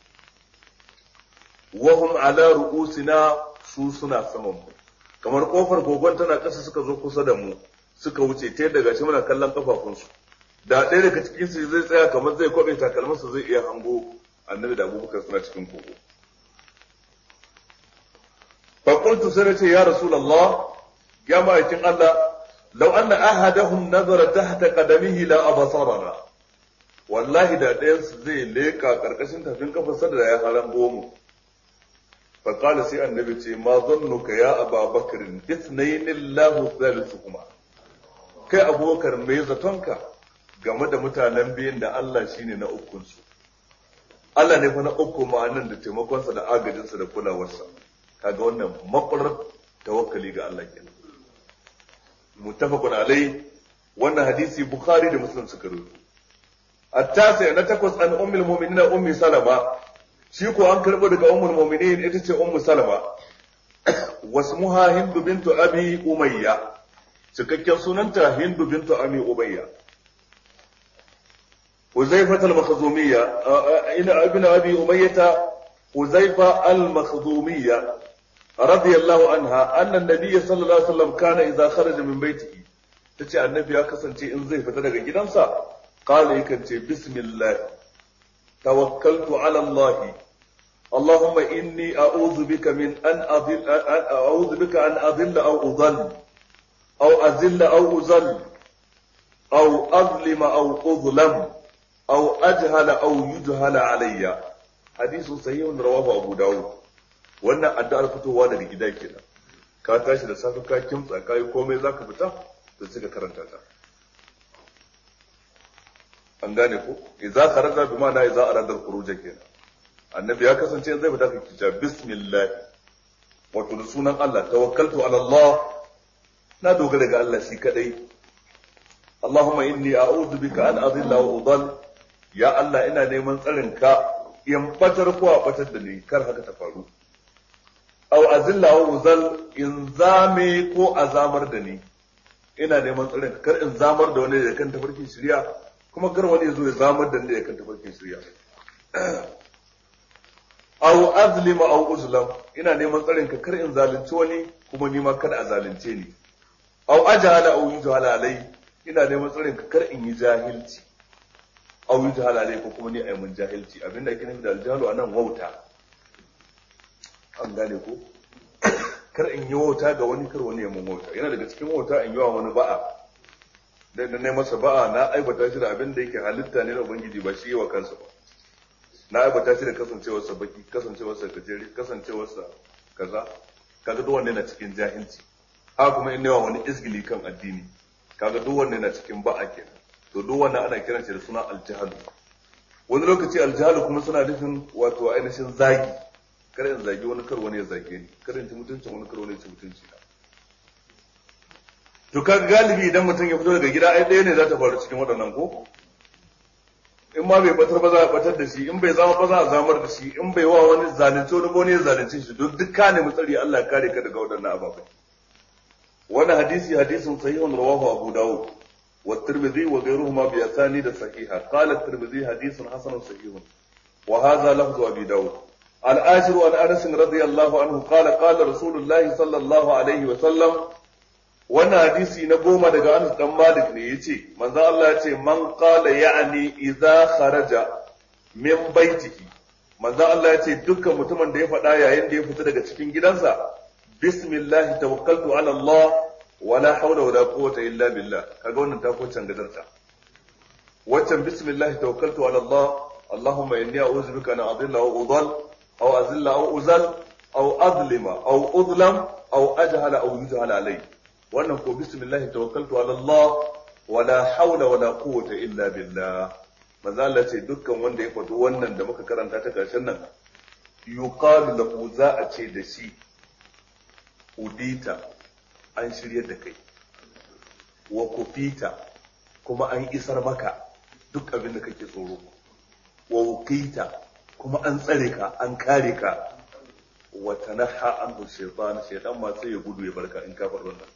Wahum ala ru'usina, su suna saman mu, kamar kofar kogon tana ƙasa suka zo kusa da mu suka wuce ta yadda gashi muna kallon kafafunsu. Da ɗaya daga cikin su zai tsaya kamar zai kwabe takalmansa zai iya hango annabi da Abubakar suna cikin kogo. Fa qultu sai nace ya rasulullah, ya ma'aikin Allah, law anna ahadahum nazara tahta qadamihi la abasarana. Wallahi da ɗayan su zai leka karkashin tafin kafarsa da ya harango mu. فقال سي النبي ce ma zannuka ya Aba Bakr ithnayn Allahu thalithuhuma. Kai Abubakar mai zatonka game da mutanen biyan da Allah shine na ukun su. Allah ne fa na uku ma'anan da taimakonsa da agajinsa da kulawarsa. Kaga wannan makwarar tawakkali ga Allah kenan. Muttafaqun alai, wannan hadisi Bukhari da Muslim suka rawaito. At-tasi na takwas an ummul mu'minin ummi Salama. Shi ko an karɓo daga ummul mu'minin ita ce ummu Salama, wasmuha Hindu bintu Abi Umayya, cikakken sunanta Hindu bintu Abi Umayya. Huzaifa al-Makhzumiyya, ina ibn Abi Umayyah Huzaifa al-Makhzumiyya radiyallahu anha anna an-nabiy sallallahu alaihi wasallam kana idza kharaja min baytihi, tace annabi ya kasance in zai fita daga gidansa qala yakan ce bismillah توكلت على الله اللهم إني أعوذ بك من أن أضل أو أضل أو أذل أو أذل أو أظلم أو أظلم أو أجهل أو يجهل علي. حديث صحيح رواه أبو داود. wannan addu'ar fitowa daga gida kenan, ka tashi da safe ka kimtsa kai komai zaka fita da suka karanta ta. An gane ko idza kharaja bi ma'ana idza arada al-khuruj kenan. Annabi ya kasance zai fita ka kici bismillah wato da sunan Allah tawakkaltu ala Allah na dogara ga Allah shi kadai Allahumma inni a'udhu bika an adilla wa udall ya Allah ina neman tsarin ka in batar ko a batar da ni kar haka ta faru aw azilla wa uzal in zame ko azamar da ni ina neman tsarin ka kar in zamar da wani da kan tafarkin shari'a kuma kar wani ya zo ya zamar da ni da kan tafarkin shari'a aw azlima aw uzlam ina neman tsarin ka kar in zalunci wani kuma ni ma kada a zalunce ni aw ajhala aw yujhala alai ina neman tsarin ka kar in yi jahilci aw yujhala alai ko kuma ni ayi mun jahilci abinda ake nufi da aljahalu anan wauta an gane ko kar in yi wauta ga wani kar wani ya mun wauta yana daga cikin wauta in yi wa wani ba'a da na masa ba'a na aibata shi da abin da yake halitta ne na ubangiji ba shi yi wa kansa ba na aibata shi da kasancewarsa baki kasancewarsa gajere kasancewarsa kaza kaga duk wanda yana cikin jahilci haka kuma in yawa wani izgili kan addini kaga duk wanda yana cikin ba'a kenan to duk wanda ana kiran shi da suna aljahalu wani lokaci aljahalu kuma suna nufin wato ainihin zagi kar in zagi wani kar wani ya zage ni kar in ci mutuncin wani kar wani ya ci mutunci na to kaga galibi idan mutum ya fito daga gida ai ɗaya ne za ta faru cikin waɗannan ko in ma bai batar ba za a batar da shi in bai zama ba za a zamar da shi in bai wa wani zalunci wani ba ne ya zalunce shi don duk ka nemi tsari Allah ya kare ka daga waɗannan ababai wannan hadisin sahihun rawahu Abu Dawud wa Tirmidhi wa ghayruhuma bi asanid sahiha qala Tirmidhi hadithun hasanun sahihun wa hadha lafzu Abi Dawud al-ashir an Anas radiyallahu anhu qala Rasulullah sallallahu alaihi wa sallam wannan hadisi na 10 daga Anas dan Malik ne yace manzo Allah yace man qala ya'ni idza kharaja min baitihi manzo Allah yace dukkan mutumin da ya faɗa yayin da ya fita daga cikin gidansa bismillah tawakkaltu ala Allah wala hawla wala quwwata illa billah kaga wannan ta kocan gadarta waccan bismillah tawakkaltu ala Allah Allahumma inni a'udhu bika an adilla wa udall aw azilla aw uzal aw adlima aw udlam aw ajhala aw yujhala alayhi wannan ko bismillah tawakkaltu ala Allah wala hawla wala quwwata illa billah manzo Allah ce dukkan wanda ya faɗi wannan da muka karanta ta karshen nan yuqalu lahu za a ce da shi udita an shirye da kai wa kufita kuma an isar maka duk abin da kake tsoro wa wuqita kuma an tsare ka an kare ka wa tanaha anhu shaytan ma sai ya gudu ya barka in ka faɗi wannan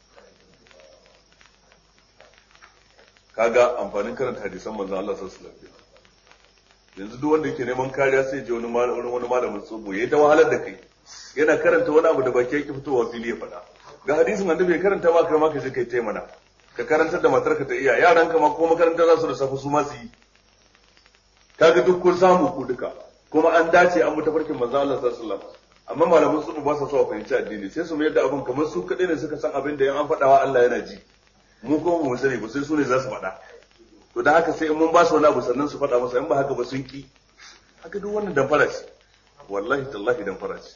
kaga amfanin karanta hadisan manzon Allah sallallahu alaihi wasallam yanzu duk wanda yake neman kariya sai ya je wani malamin tsobo yayi ta wahalar da kai yana karanta wani abu da baki yake fitowa fili ya faɗa ga hadisin annabi karanta ma kai ma ka je kai taimana ka karantar da matarka ta iya yaran ka ma ko makaranta za su da safu su ma su yi kaga duk kun samu ku duka kuma an dace an mutu farkin manzon Allah sallallahu alaihi wasallam amma malamin tsobo ba su so a fahimci addini sai su mayar da abin kamar su kadai ne suka san abin da yan an faɗawa Allah yana ji mu kuma mu sani ba sai su ne za su faɗa to da haka sai in mun ba su wani abu sannan su faɗa masa in ba haka ba sun ki haka duk wannan dan farashi wallahi tallahi dan farashi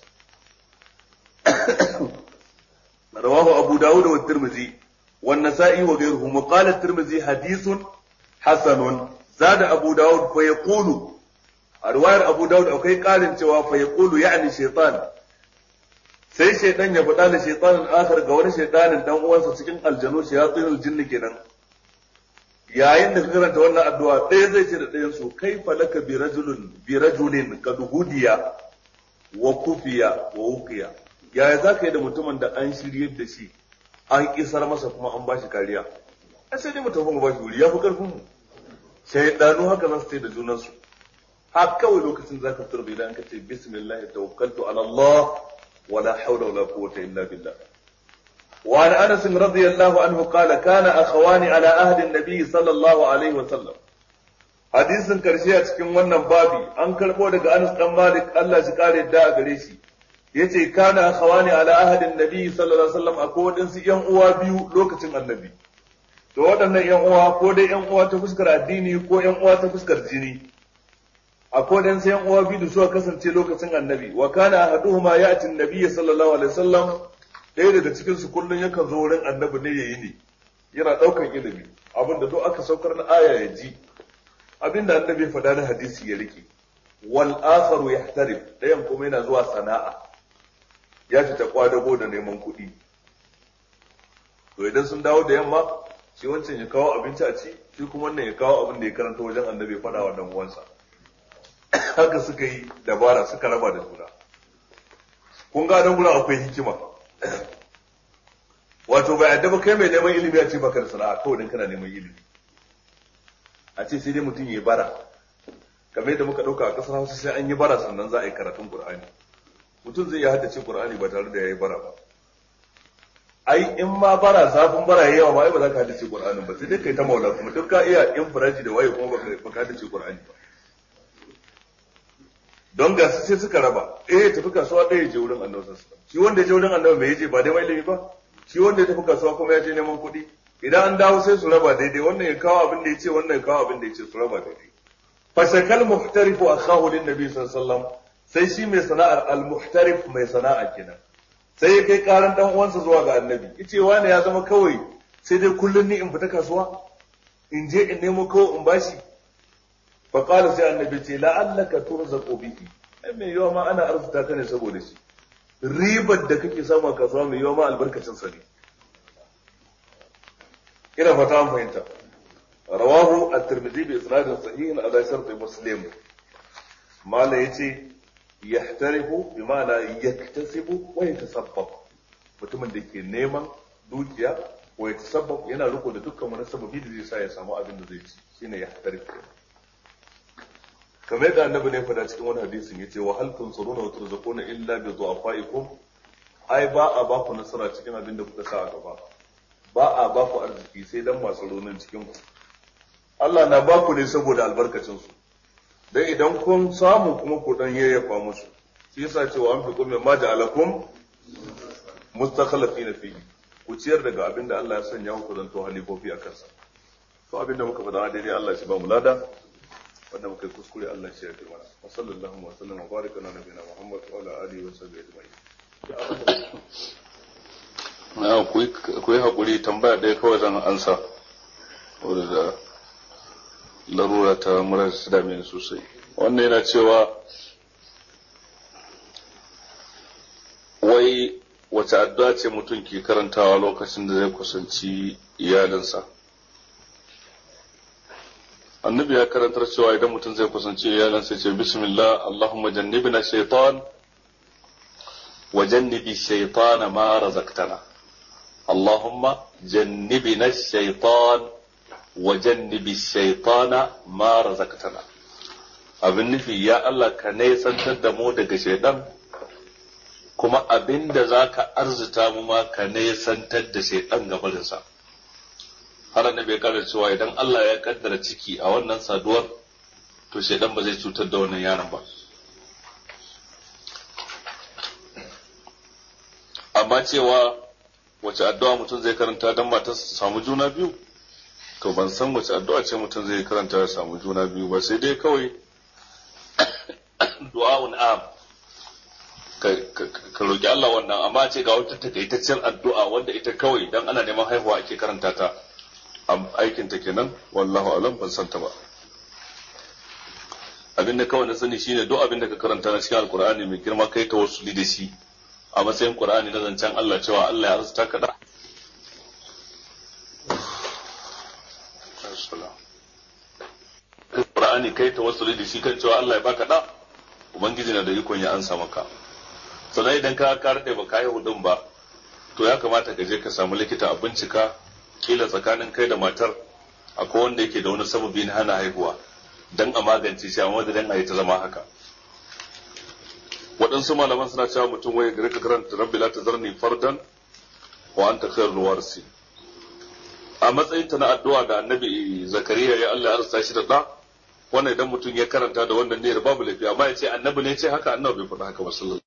rawahu Abu Dawud wa Tirmidhi wa Nasa'i wa ghayruhum wa qala Tirmidhi hadithun hasanun zada Abu Dawud fa yaqulu a riwayar Abu Dawud akwai ƙarin cewa fa yaqulu ya'ni shaytan sai shaytan ya faɗa da shaytanin akhar ga wani shaytanin dan uwansa cikin aljanu shayatinul jinni kenan yayin da ka karanta wannan addu'a ɗaya zai ce da ɗayan su kaifa laka bi rajulin kad hudiya wa kufiya wa wuqiya yaya zaka yi da mutumin da an shiryar da shi an isar masa kuma an bashi kariya ai sai dai mutum ba bashi wuri ya fi karfin mu shaydanu haka za su ce da junan su har kawai lokacin zaka fitar da idan ka ce bismillah tawakkaltu ala Allah wala hawla wala quwwata illa billah وعن أنس رضي الله عنه قال كان أخوان على عهد النبي صلى الله عليه وسلم حديث كرشي a cikin wannan babi an karbo daga Anas dan Malik Allah shi kare da a gare shi yace kana akhawani ala ahadin nabi sallallahu alaihi wasallam akwai wadansu yan uwa biyu lokacin annabi to waɗannan yan uwa ko dai yan uwa ta fuskar addini ko yan uwa ta fuskar jini akwai wadansu yan uwa biyu da suka kasance lokacin annabi wa kana ahaduhuma ya'ti an-nabiy sallallahu alaihi wasallam ɗaya daga cikinsu kullum yakan zo wurin annabi ne yayi ne yana ɗaukan ilimi abinda duk aka saukar na aya ya ji abinda annabi ya faɗa na hadisi ya rike wal akharu yahtarif ɗayan kuma yana zuwa sana'a ya fita kwadago da neman kuɗi. To idan sun dawo da yamma shi wancan ya kawo abinci a ci, shi kuma wannan ya kawo abin da ya karanta wajen annabi ya faɗa wa dan uwansa. Haka suka yi dabara suka raba da juna. Kun ga nan gurin akwai hikima. Wato bai yadda ba kai mai neman ilimi a ce baka da sana'a kawai dan kana neman ilimi. A ce sai dai mutum ya yi bara. Kamar yadda muka ɗauka a ƙasar Hausa sai an yi bara sannan za a yi karatun Qur'ani. Mutum zai iya haddace Qur'ani ba tare da ya yi bara ba. Ai in ma bara zafin bara yayi yawa ma ai ba za ka haddace Qur'anin ba sai dai kai ta maula kuma duk ka iya infiraji da waye kuma baka haddace Qur'ani ba. Don ga su sai suka raba tafi kasuwa ɗaya je wurin Annabi sallallahu alaihi wasallam. Shi wanda ya je wurin Annabi bai je ba dai mai ilimi ba. Shi wanda ya tafi kasuwa kuma ya je neman kuɗi. Idan an dawo sai su raba daidai wannan ya kawo abin da ya ce wannan ya kawo abin da ya ce su raba daidai. Fasakal muhtarifu akhahu lin nabi sallallahu alaihi wasallam sai shi mai sana'ar al-muhtarif mai sana'a kenan. Sai ya kai karan dan uwansa zuwa ga annabi yace wani ya zama kawai sai dai kullun ni in fita kasuwa in je in nemo kawai in bashi fa qala sai annabi ce la'allaka turzaqu bihi ai mai yawa ma ana arzuta ka ne saboda shi ribar da kake samu a kasuwa mai yawa ma albarkacin sa ne ina fata an fahimta rawahu at-tirmidhi bi isnadin sahih ala shart muslim mala yace yahtarifu bi ma'ana yaktasibu wa yatasabbab mutumin da ke neman dukiya wa yatasabbab yana riko da dukkan wani sababi da zai sa ya samu abin da zai ci shine yahtarifu kamar da annabi ne fada cikin wani hadisin yace wa hal tunsuruna wa turzaquna illa bi du'afaikum ai ba a ba ku nasara cikin abin da kuka sa a gaba ba a ba ku arziki sai dan masu ronin cikin ku Allah na ba ku ne saboda albarkacin su dan idan kun samu kuma ku dan yayyafa musu shi yasa cewa an fi kuma ma ja'alakum mustakhlifina fihi ku ciyar daga abinda Allah ya sanya ku zanto halifofi a kansa to abinda muka faɗa daidai Allah shi ba mu lada wanda muka yi kuskure Allah shi ya yi mana wa sallallahu wa sallam wa baraka ala nabiyina Muhammad wa ala alihi wa sahbihi ajma'in na ku yi hakuri tambaya ɗaya kawai zan ansa wadda larura ta murar su dame sosai wannan yana cewa wai wace addu'a ce mutum ke karantawa lokacin da zai kusanci iyalinsa annabi ya karantar cewa idan mutum zai kusanci iyalinsa ce bismillah allahumma jannibna shaytan wa jannibi shaytana ma razaqtana allahumma jannibna shaytan wajannibi shaitana ma razaqtana abin nufi ya Allah ka nesantar da mu daga shaitan kuma abinda zaka arzuta mu ma ka nesantar da shaitan gabarin sa har annabi ya kara cewa idan Allah ya kaddara ciki a wannan saduwar to shaitan ba zai cutar da wannan yaron ba amma cewa wace addu'a mutum zai karanta dan matarsa ta samu juna biyu to ban san wace addu'a ce mutum zai karanta ya samu juna biyu ba sai dai kawai du'a'un am ka roki Allah wannan amma ce ga wata takaitaccen addu'a wanda ita kawai dan ana neman haihuwa ake karanta ta aikin ta kenan wallahu alam ban san ta ba abinda kawai na sani shine duk abinda ka karanta na cikin alqur'ani mai girma kai tawassuli da shi a matsayin qur'ani na zancen Allah cewa Allah ya arzuta ka da Qur'ani kai tawassuli da shi kan cewa Allah ya baka da ubangiji na da ikon ya ansa maka sannan idan ka karɗe ba ka yi hudun ba to ya kamata ka je ka samu likita a bincika kila tsakanin kai da matar akwai wanda yake da wani sababi na hana haihuwa dan a magance shi amma dan a yi ta zama haka waɗansu malaman suna cewa mutum wai ga rika karanta rabbi la tazarni fardan wa anta khairul warisi a matsayin ta na addu'a da annabi zakariya ya Allah ya arsa shi da da wannan idan mutum ya karanta da wannan ne babu lafiya amma ya ce annabi ne ce haka annabi bai faɗa haka ba sallallahu